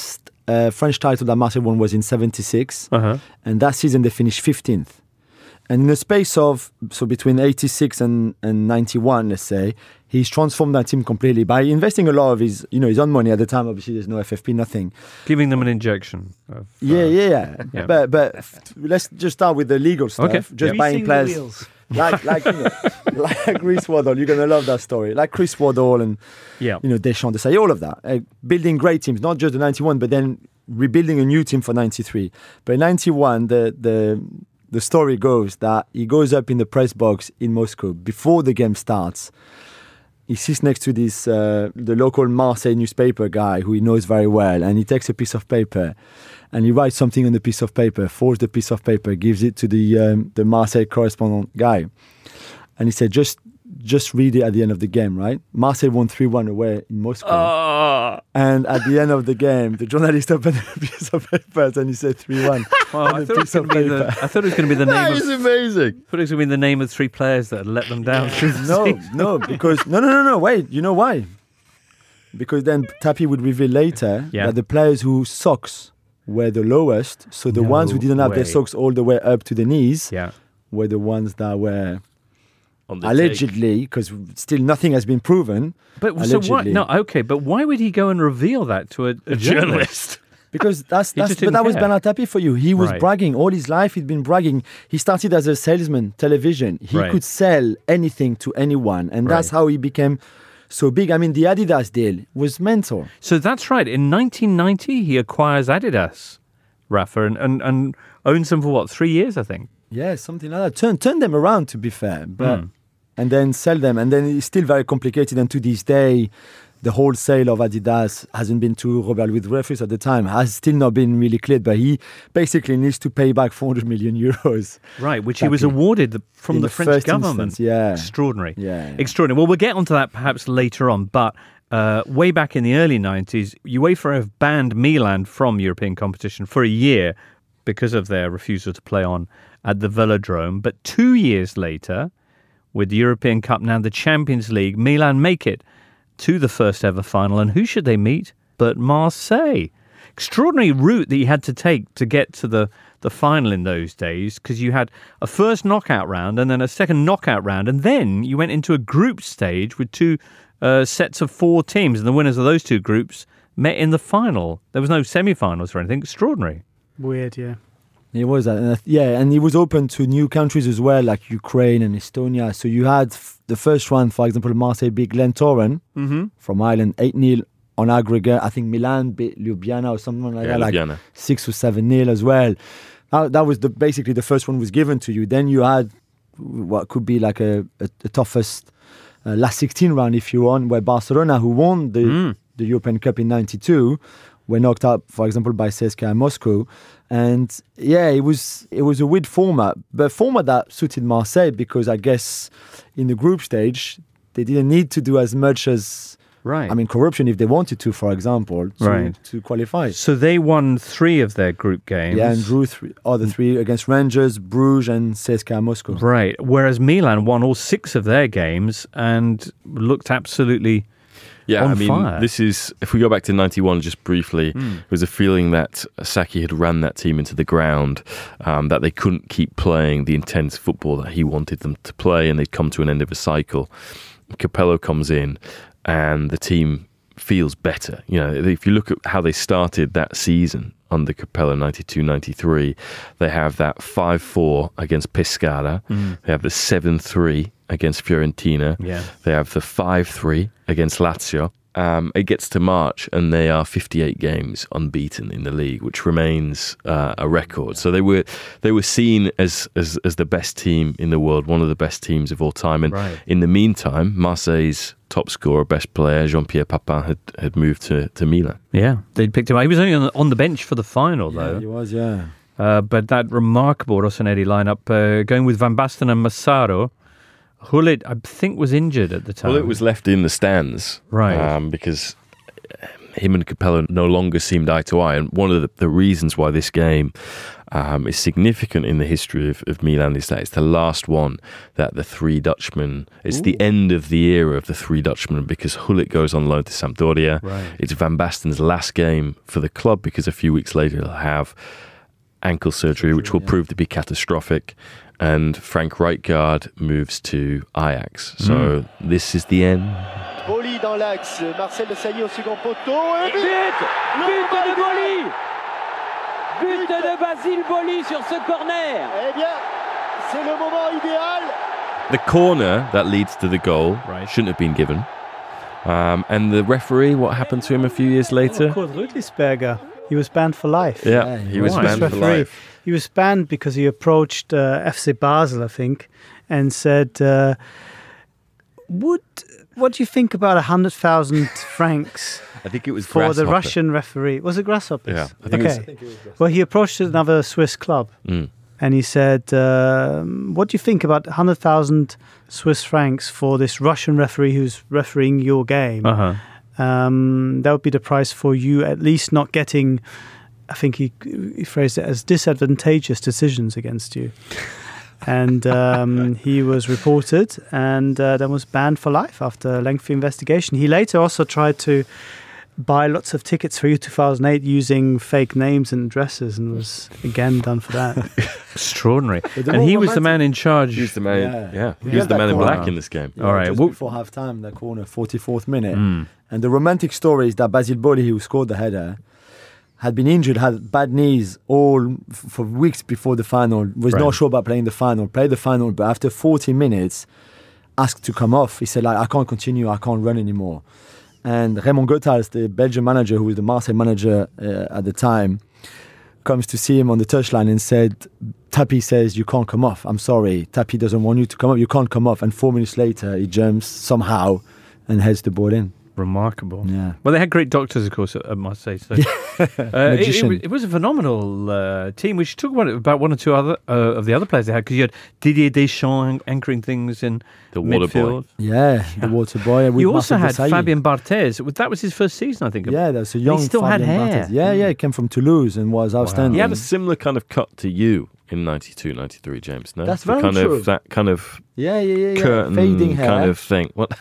uh, French title that Marseille won was in seventy-six, Uh-huh. and that season they finished fifteenth. And in the space of, so between eighty-six and, and ninety-one, let's say, he's transformed that team completely by investing a lot of his, you know, his own money at the time. Obviously, there's no F F P, nothing. Giving them an injection. Of, uh, yeah, yeah, yeah, yeah. But but f- let's just start with the legal stuff. Okay. Just Yeah. buying Greasing the players. wheels. like like you know, like Chris Waddle, you're gonna love that story. Like Chris Waddle and Yeah. you know Deschamps, Desailly, all of that. Uh, building great teams, not just the ninety-one, but then rebuilding a new team for ninety-three. But in ninety-one, the the the story goes that he goes up in the press box in Moscow before the game starts. He sits next to this uh, the local Marseille newspaper guy who he knows very well, and he takes a piece of paper and he writes something on the piece of paper, folds the piece of paper, gives it to the um, the Marseille correspondent guy, and he said, "Just just read it at the end of the game, right? Marseille won three one away in Moscow." Oh. And at the end of the game, the journalist opened a piece of paper and he said three one. Well, I, thought it was gonna be the, I thought it was going to be the name That of... is amazing. I thought it was going to be the name of three players that had let them down through the No, season. no, because no, no, no, no. Wait, you know why? Because then Tapi would reveal later Yeah. that the players whose socks were the lowest, so the No ones who didn't have their way. socks all the way up to the knees, Yeah. were the ones that were On the allegedly, because still nothing has been proven. But so why? allegedly. No, okay, but why would he go and reveal that to a, a journalist? Because that's He that's just but didn't that was care. Bernard Tapie for you. He was Right. bragging all his life. He'd been bragging. He started as a salesman, television. He Right. could sell anything to anyone, and that's Right. how he became so big. I mean, the Adidas deal was mental. So that's right. In nineteen ninety, he acquires Adidas, Rafa, and, and, and owns them for what, three years, I think? Yeah, something like that. Turn turn them around, to be fair, but Mm. and then sell them, and then it's still very complicated. And to this day, the wholesale of Adidas hasn't been to Robert Louis Dreyfus at the time. Has still not been really cleared, but he basically needs to pay back four hundred million euros. Right, which he was Tapie. awarded the, from In the, the French first government. instance, yeah. Extraordinary. Yeah, yeah. Extraordinary. Well, we'll get onto that perhaps later on, but uh, way back in the early nineties, UEFA have banned Milan from European competition for a year because of their refusal to play on at the Velodrome. But two years later, with the European Cup now the Champions League, Milan make it to the first ever final. And who should they meet but Marseille? Extraordinary route that you had to take to get to the, the final in those days, because you had a first knockout round and then a second knockout round, and then you went into a group stage with two uh, sets of four teams, and the winners of those two groups met in the final. There was no semi-finals or anything. Extraordinary. Weird, yeah. He was that, and I th- yeah, and he was open to new countries as well, like Ukraine and Estonia. So you had f- the first one, for example, Marseille beat Glentoran Mm-hmm. from Ireland, eight nil on aggregate. I think Milan beat Ljubljana or something like Yeah, that, Ljubljana. like six or seven nil as well. That, that was the basically the first one was given to you. Then you had what could be like a, a, a toughest uh, last sixteen round, if you want, where Barcelona, who won the Mm. the European Cup in ninety-two, were knocked out, for example, by C S K A Moscow. And yeah, it was it was a weird format, but format that suited Marseille because I guess in the group stage they didn't need to do as much as Right. I mean corruption if they wanted to, for example, to, Right. to qualify. So they won three of their group games. Yeah, and drew three other three against Rangers, Bruges, and C S K A Moscow. Right. Whereas Milan won all six of their games and looked absolutely Yeah, on I mean, fire. this is, if we go back to ninety-one just briefly, Mm. it was a feeling that Saki had ran that team into the ground, um, that they couldn't keep playing the intense football that he wanted them to play, and they'd come to an end of a cycle. Capello comes in, and the team feels better. You know, if you look at how they started that season under Capello, ninety-two ninety-three, they have that five four against Pescara, Mm. they have the seven three against Fiorentina, Yeah. they have the five three against Lazio. Um, it gets to March and they are fifty-eight games unbeaten in the league, which remains uh, a record. So they were they were seen as, as as the best team in the world, one of the best teams of all time. And Right. in the meantime, Marseille's top scorer, best player, Jean-Pierre Papin, had, had moved to, to Milan. Yeah, they'd picked him up. He was only on the, on the bench for the final, Yeah, though. he was, yeah. Uh, but that remarkable Rossoneri lineup, uh, going with Van Basten and Massaro. Hullet, I think, was injured at the time. Well, it was left in the stands, Right. Um, because him and Capello no longer seemed eye to eye. And one of the, the reasons why this game um, is significant in the history of, of Milan is that it's the last one that the three Dutchmen, it's Ooh. the end of the era of the three Dutchmen because Gullit goes on loan to Sampdoria. Right. It's Van Basten's last game for the club because a few weeks later he'll have ankle surgery, which will yeah. prove to be catastrophic. And Frank Rijkaard moves to Ajax. So mm. this is the end. Boli dans l'axe, Marcel Desailly au second poteau. Et but! But de Boli! But de Basile Boli sur ce corner. Eh bien, c'est le moment idéal. The corner that leads to the goal right. shouldn't have been given. Um, and the referee, what happened to him a few years later? Oh, called Rütlisberger. He was banned for life. Yeah, yeah he was right. banned referee. for life. He was banned because he approached uh, F C Basel, I think, and said, uh, "Would what do you think about a hundred thousand francs?" I think it was for the Russian referee. Was it Grasshoppers? Yeah, I think okay. it was, I think it was well, he approached another Swiss club, mm. and he said, uh, "What do you think about a hundred thousand Swiss francs for this Russian referee who's refereeing your game?" Uh-huh. Um, that would be the price for you at least not getting, I think he, he phrased it as disadvantageous decisions against you. And um, he was reported and uh, then was banned for life after a lengthy investigation. He later also tried to buy lots of tickets for two thousand eight using fake names and addresses and was again done for that. Extraordinary. And he was the man in charge. He was the man, yeah. yeah. He yeah was the man in corner. black in this game. Yeah, All right. Just well, before half time, the corner, forty-fourth minute. Mm. And the romantic story is that Basile Boli, who scored the header, had been injured, had bad knees all f- for weeks before the final, was right. not sure about playing the final, played the final, but after forty minutes, asked to come off. He said, like, I can't continue, I can't run anymore. And Raymond Goethals, the Belgian manager, who was the Marseille manager uh, at the time, comes to see him on the touchline and said, Tapi says, you can't come off. I'm sorry. Tapi doesn't want you to come off. You can't come off. And four minutes later, he jumps somehow and heads the ball in. Remarkable. Yeah. Well, they had great doctors, of course, I must say. So. uh, it, it, it was a phenomenal uh, team. We should talk about it, about one or two other uh, of the other players they had, because you had Didier Deschamps anchoring things in the water midfield. boy. Yeah, yeah, the water boy. You also had Desailly. Fabien Barthez. That was his first season, I think. Yeah, that was a young. He still Fabien had hair. Barthez. Yeah, yeah, he came from Toulouse and was outstanding. He had a similar kind of cut to you in ninety-two, ninety-three, James. No, that's the very kind true. Of, that kind of yeah, yeah, yeah, yeah. curtain fading hair, kind of thing. What?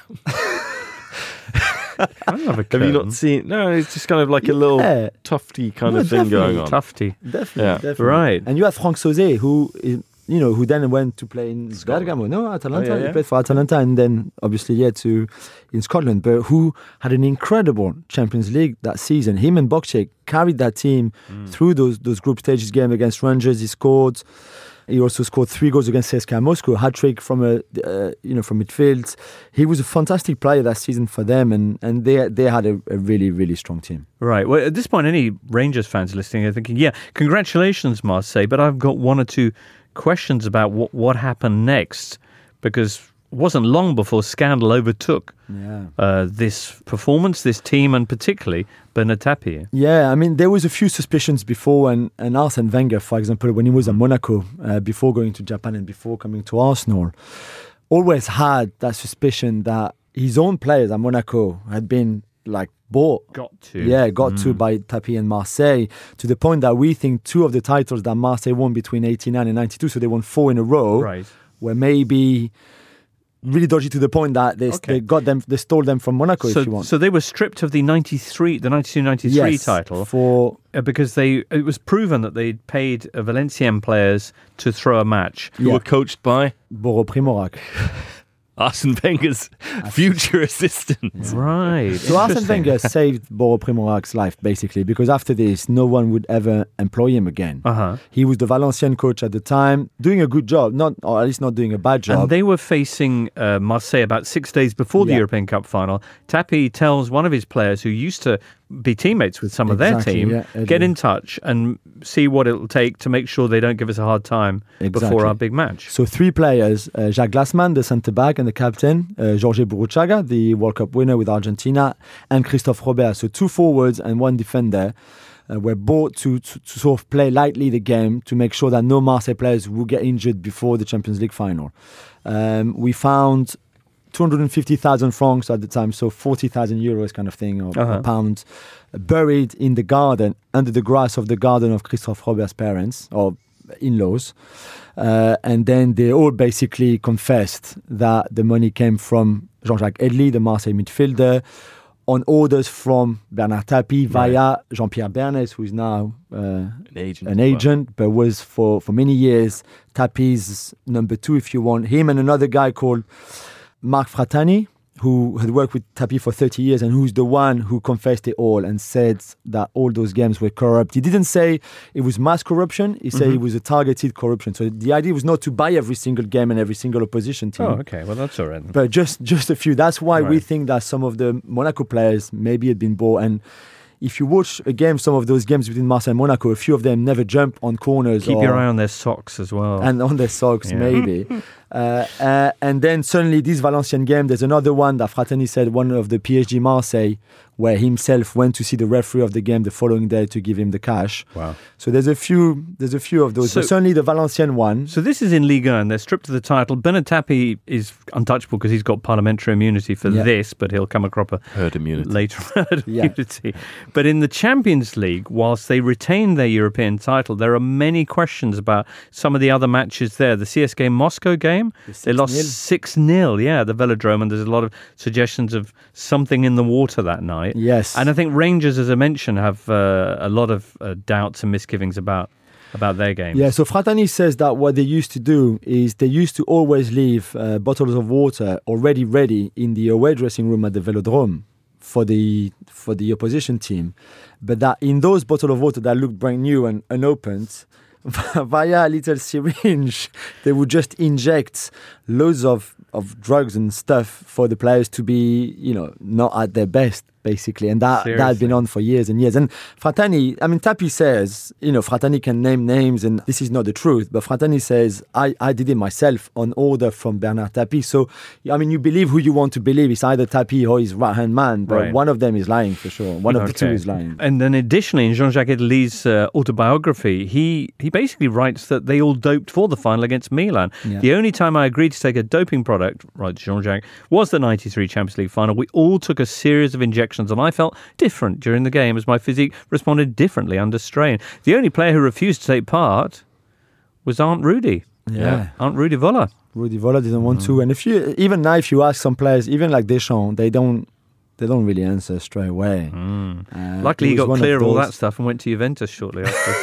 I don't have a Have you not seen? No, it's just kind of like yeah. a little tufty kind no, of thing going on. Tufty, definitely, yeah. definitely. Right. And you had Franck Sauzet, who is, you know, who then went to play in Scotland. Bergamo, no, Atalanta. Oh, yeah, yeah. He played for Atalanta, and then obviously yeah to in Scotland. But who had an incredible Champions League that season? Him and Bokček carried that team mm. through those those group stages game against Rangers. He scored. He also scored three goals against C S K A Moscow, hat trick from a uh, you know from midfield. He was a fantastic player that season for them, and, and they they had a, a really really strong team. Right. Well, at this point, any Rangers fans listening are thinking, "Yeah, congratulations, Marseille," but I've got one or two questions about what what happened next, because it wasn't long before scandal overtook yeah. uh, this performance, this team, and particularly Bernard Tapie. Yeah, I mean, there was a few suspicions before, and, and Arsene Wenger, for example, when he was at Monaco, uh, before going to Japan and before coming to Arsenal, always had that suspicion that his own players at Monaco had been like bought. Got to. Yeah, got mm. to by Tapie and Marseille, to the point that we think two of the titles that Marseille won between eighty-nine and ninety-two, so they won four in a row, right. were maybe really dodgy to the point that they, okay. they got them, they stole them from Monaco, so, if you want. So they were stripped of the ninety-three, the ninety-two ninety-three yes, title for uh, because they it was proven that they'd paid uh, Valenciennes players to throw a match. Who yeah. were coached by Boro Primorac. Arsene Wenger's future assistant. Yeah. Right. So Arsene Wenger saved Boro Primorac's life, basically, because after this, no one would ever employ him again. Uh-huh. He was the Valenciennes coach at the time, doing a good job, not or at least not doing a bad job. And they were facing uh, Marseille about six days before the yeah. European Cup final. Tapie tells one of his players who used to be teammates with some exactly, of their team, yeah, get in touch and see what it'll take to make sure they don't give us a hard time exactly. before our big match. So three players, uh, Jacques Glassman, the centre-back and the captain, uh, Jorge Burruchaga, the World Cup winner with Argentina, and Christophe Robert. So two forwards and one defender uh, were bought to, to, to sort of play lightly the game to make sure that no Marseille players would get injured before the Champions League final. Um, we found two hundred fifty thousand francs at the time, so forty thousand euros kind of thing, or Uh-huh. a pound, buried in the garden, under the grass of the garden of Christophe Robert's parents, or in-laws. Uh, and then they all basically confessed that the money came from Jean-Jacques Edli, the Marseille midfielder, on orders from Bernard Tapie via Jean-Pierre Bernes, who is now uh, an agent, an agent but was for, for many years Tapie's number two, if you want. Him and another guy called Marc Fratani, who had worked with Tapie for thirty years and who's the one who confessed it all and said that all those games were corrupt. He didn't say it was mass corruption. He said Mhm. it was a targeted corruption. So the idea was not to buy every single game and every single opposition team. Oh, okay. Well, that's all right. then. But just just a few. That's why we Right. think that some of the Monaco players maybe had been bought. And if you watch a game, some of those games between Marseille and Monaco, a few of them never jump on corners. Keep or, your eye on their socks as well. and on their socks, Yeah. maybe. uh, uh, and then suddenly this Valenciennes game, there's another one that Fratani said, one of the P S G Marseille, where himself went to see the referee of the game the following day to give him the cash. Wow. So there's a few, there's a few of those. So- but certainly the Valenciennes one. So this is in Ligue one, and they're stripped of the title. Bernard Tapie is untouchable because he's got parliamentary immunity for Yeah. this, but he'll come across a Herd immunity. later herd Yeah. immunity. But in the Champions League, whilst they retain their European title, there are many questions about some of the other matches there. The C S K Moscow game, they lost six nil, yeah, the Velodrome, and there's a lot of suggestions of something in the water that night. Yes. And I think Rangers, as I mentioned, have uh, a lot of uh, doubts and misgivings about about their games. Yeah, so Fratani says that what they used to do is they used to always leave uh, bottles of water already ready in the away dressing room at the Velodrome for the for the opposition team, but that in those bottles of water that looked brand new and unopened, via a little syringe, they would just inject loads of, of drugs and stuff for the players to be, you know, not at their best, basically. And that, that had been on for years and years. And Fratani, I mean, Tapie says, you know, Fratani can name names, and this is not the truth, but Fratani says, I, I did it myself on order from Bernard Tapie. So, I mean, you believe who you want to believe. It's either Tapie or his right-hand man, but Right. one of them is lying for sure. One of the two Okay. is lying. And then additionally, in Jean-Jacques Edli's uh, autobiography, he, he basically writes that they all doped for the final against Milan. Yeah. The only time I agreed to take a doping product, writes Jean-Jacques, was the ninety-three Champions League final. We all took a series of injections and I felt different during the game as my physique responded differently under strain. The only player who refused to take part was Aunt Rudy. Yeah. Aunt Rudy Voller. Rudy Voller didn't want to, and if you even now, if you ask some players, even like Deschamps, they don't, they don't really answer straight away. Uh, Luckily, it he was got one of clear of all those- that stuff and went to Juventus shortly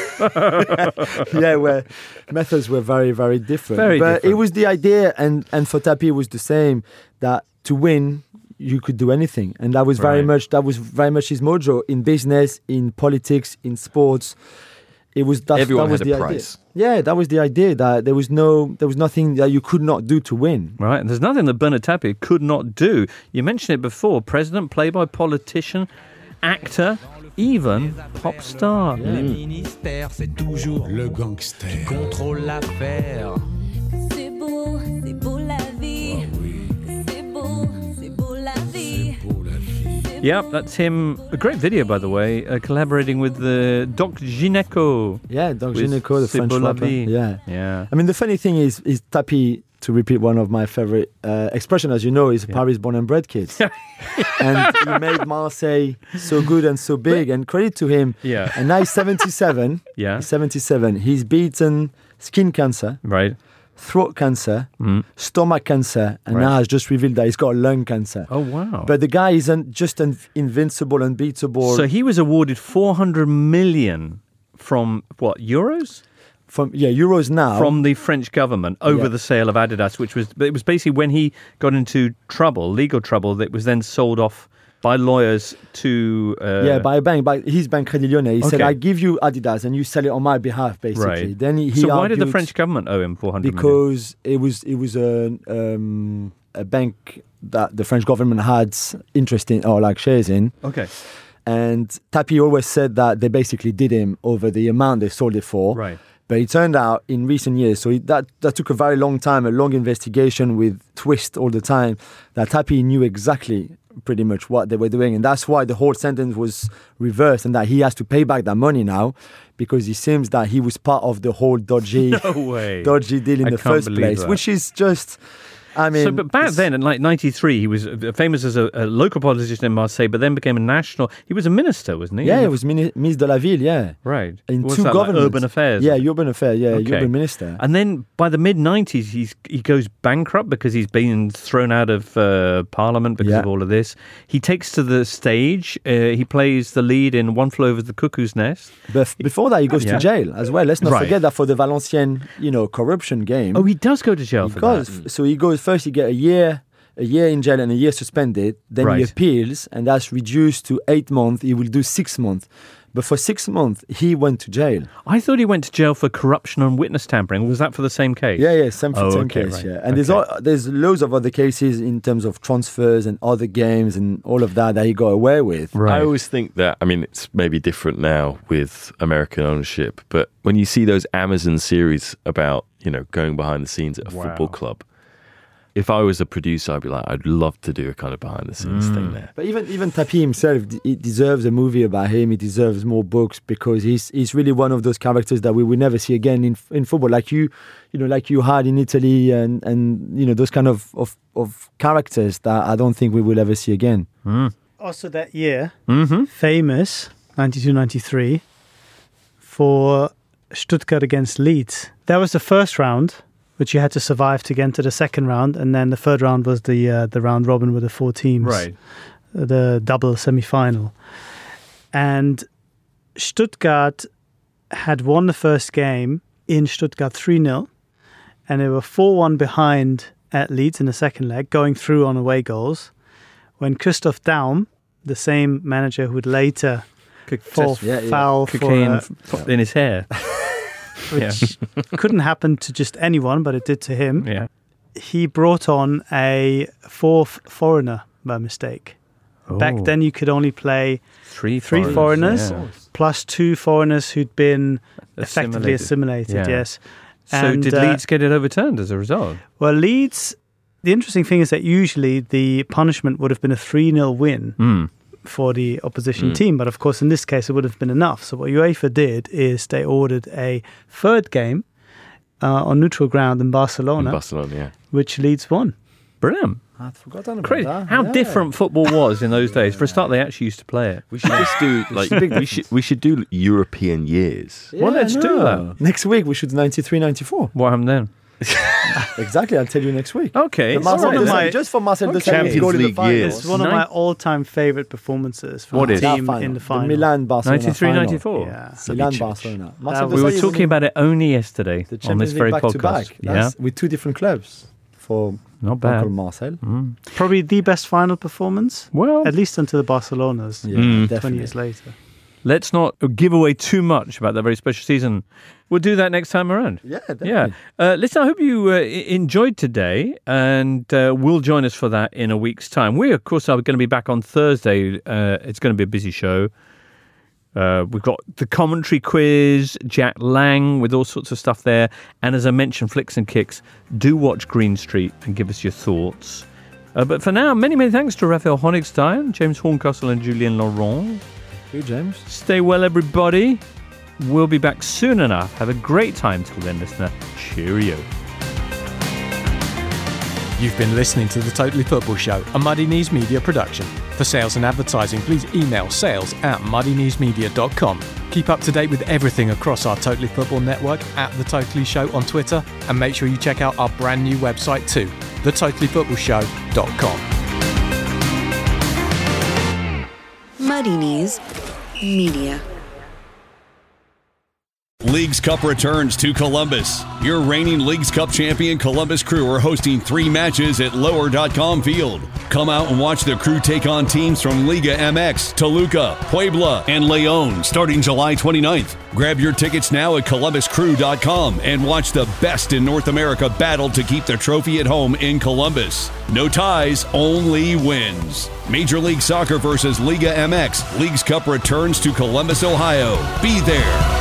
after. yeah, where methods were very, very different. Very but different. it was the idea, and and for Tapie, it was the same, that to win, you could do anything, and that was very Right. much that was very much his mojo in business, in politics, in sports. It was that, Everyone that was had the a idea. price. Yeah, that was the idea, that there was no, there was nothing that you could not do to win. Right, and there's nothing that Bernard Tapie could not do. You mentioned it before, president, playboy, politician, actor, even pop star. Le ministère, c'est toujours le gangster qui contrôle l'affaire. C'est beau, c'est beau la vie. C'est beau, c'est beau la vie. Yep, that's him. A great video, by the way, uh, collaborating with the Doc Gineco. Yeah, Doc With Gineco, the C'est French beau la rapper. vie. Yeah. Yeah. I mean, the funny thing is, is Tapie, to repeat one of my favorite uh, expression, as you know, is Paris born and bred kids. And he made Marseille so good and so big, and credit to him. Yeah. And now he's seventy-seven. Yeah. He's seventy-seven. He's beaten skin cancer, Right. throat cancer, Mm. stomach cancer, and Right. now has just revealed that he's got lung cancer. Oh, wow. But the guy isn't just un- invincible, unbeatable. So he was awarded four hundred million from, what, euros? From yeah, euros now. From the French government over Yeah. the sale of Adidas, which was, it was basically when he got into trouble, legal trouble, that was then sold off by lawyers to... Uh, yeah, by a bank, by his bank Crédit Lyonnais. He said, Okay. I give you Adidas and you sell it on my behalf, basically. Right. Then he, he so why did the argued French government owe him four hundred million? because it was it was a um, a bank that the French government had interest in or like shares in. Okay. And Tapie always said that they basically did him over the amount they sold it for. Right. But it turned out in recent years, so it, that, that took a very long time, a long investigation with twists all the time, that Tapie knew exactly pretty much what they were doing. And that's why the whole sentence was reversed and that he has to pay back that money now because it seems that he was part of the whole dodgy, No way. dodgy deal in I the can't first believe place, that. which is just... I mean, so, but back then in like ninety-three, he was famous as a, a local politician in Marseille, but then became a national. He was a minister, wasn't he? Yeah, he was mini- ministre de la ville. Yeah, right. In What's two that, governments. Like urban affairs. Yeah, urban affairs. Yeah, Okay. urban minister. And then by the mid nineties, he's he goes bankrupt because he's been thrown out of uh, Parliament because Yeah. of all of this. He takes to the stage. Uh, he plays the lead in One Flew Over the Cuckoo's Nest. But before that, he goes Yeah. to jail as well. Let's not Right. forget that for the Valenciennes, you know, corruption game. Oh, he does go to jail he for goes, that. So he goes first. He get a year, a year in jail and a year suspended. Then he Right. appeals, and that's reduced to eight months. He will do six months. But for six months, he went to jail. I thought he went to jail for corruption and witness tampering. Was that for the same case? Yeah, yeah, same, Oh, same okay, case. right. Yeah, and there's all, there's loads of other cases in terms of transfers and other games and all of that that he got away with. I always think that, I mean, it's maybe different now with American ownership, but when you see those Amazon series about, you know, going behind the scenes at a Wow. football club, if I was a producer, I'd be like, I'd love to do a kind of behind the scenes Mm. thing there. But even even Tapi himself, he deserves a movie about him. He deserves more books because he's he's really one of those characters that we will never see again in in football, like you, you know, like you had in Italy, and and you know those kind of of, of characters that I don't think we will ever see again. Mm. Also that year, Mm-hmm. famous, ninety-two ninety-three, for Stuttgart against Leeds. That was the first round, which you had to survive to get into the second round, and then the third round was the uh, the round robin with the four teams, Right. the double semi-final. And Stuttgart had won the first game in Stuttgart three nil, and they were four one behind at Leeds in the second leg, going through on away goals, when Christoph Daum, the same manager who would later fall Yeah, yeah. foul for Cocaine uh, f- in his hair. which couldn't happen to just anyone, but it did to him. Yeah. He brought on a fourth foreigner by mistake. Back Oh. then, you could only play Three three foreigners, foreigners, yeah. plus two foreigners who'd been effectively Assimilated. assimilated. Yeah. Yes. So And, did uh, Leeds get it overturned as a result? Well, Leeds. The interesting thing is that usually the punishment would have been a three nil win Mm. for the opposition Mm. team. But of course, in this case, it would have been enough. So what UEFA did is they ordered a third game uh, on neutral ground in Barcelona, In Barcelona, yeah. which Leeds won. Brilliant. I'd forgotten about Crazy. that. How Yeah. different football was in those days. For a start, they actually used to play it. We should just do like we should we should do European years. Well, let's do that. Next week we should do ninety-three ninety-four. What happened then? Exactly, I'll tell you next week. Okay. The Marcel one of Desailly- my- just for Marcel Okay. Desailly to Champions go to the League finals. years. It's one of Nine- my all-time favorite performances from What the is? team That in the final. Milan Barcelona. ninety-three final. ninety-four. Yeah. Milan Barcelona. Marcel was- We were Desailly was talking in about it only yesterday the on Champions this very League back to podcast. back. Yeah. That's with two different clubs for Not bad. Uncle Marcel. Mm. Probably the best final performance, Well, at least until the Barcelona's Yeah, Mm. twenty definitely. years later. let's not give away too much about that very special season. We'll do that next time around. Yeah, definitely. Yeah. Uh, listen, I hope you uh, i- enjoyed today, and uh, will join us for that in a week's time. We, of course, are going to be back on Thursday. Uh, it's going to be a busy show. Uh, we've got the commentary quiz, Jack Lang with all sorts of stuff there. And as I mentioned, Flicks and Kicks, do watch Green Street and give us your thoughts. Uh, but for now, many, many thanks to Raphael Honigstein, James Horncastle and Julien Laurent. You, James. Stay well, everybody. We'll be back soon enough. Have a great time till then, listener. Cheerio. You've been listening to The Totally Football Show, a Muddy Knees Media production. For sales and advertising, please email sales at muddy knees media dot com. Keep up to date with everything across our Totally Football network at The Totally Show on Twitter, and make sure you check out our brand new website too, the totally football show dot com. Muddy Knees Media. Leagues Cup returns to Columbus. Your reigning Leagues Cup champion Columbus Crew are hosting three matches at lower dot com field. Come out and watch the Crew take on teams from Liga M X, Toluca, Puebla, and León starting July twenty-ninth. Grab your tickets now at columbus crew dot com and watch the best in North America battle to keep the trophy at home in Columbus. No ties, only wins. Major League Soccer versus Liga M X. Leagues Cup returns to Columbus, Ohio. Be there.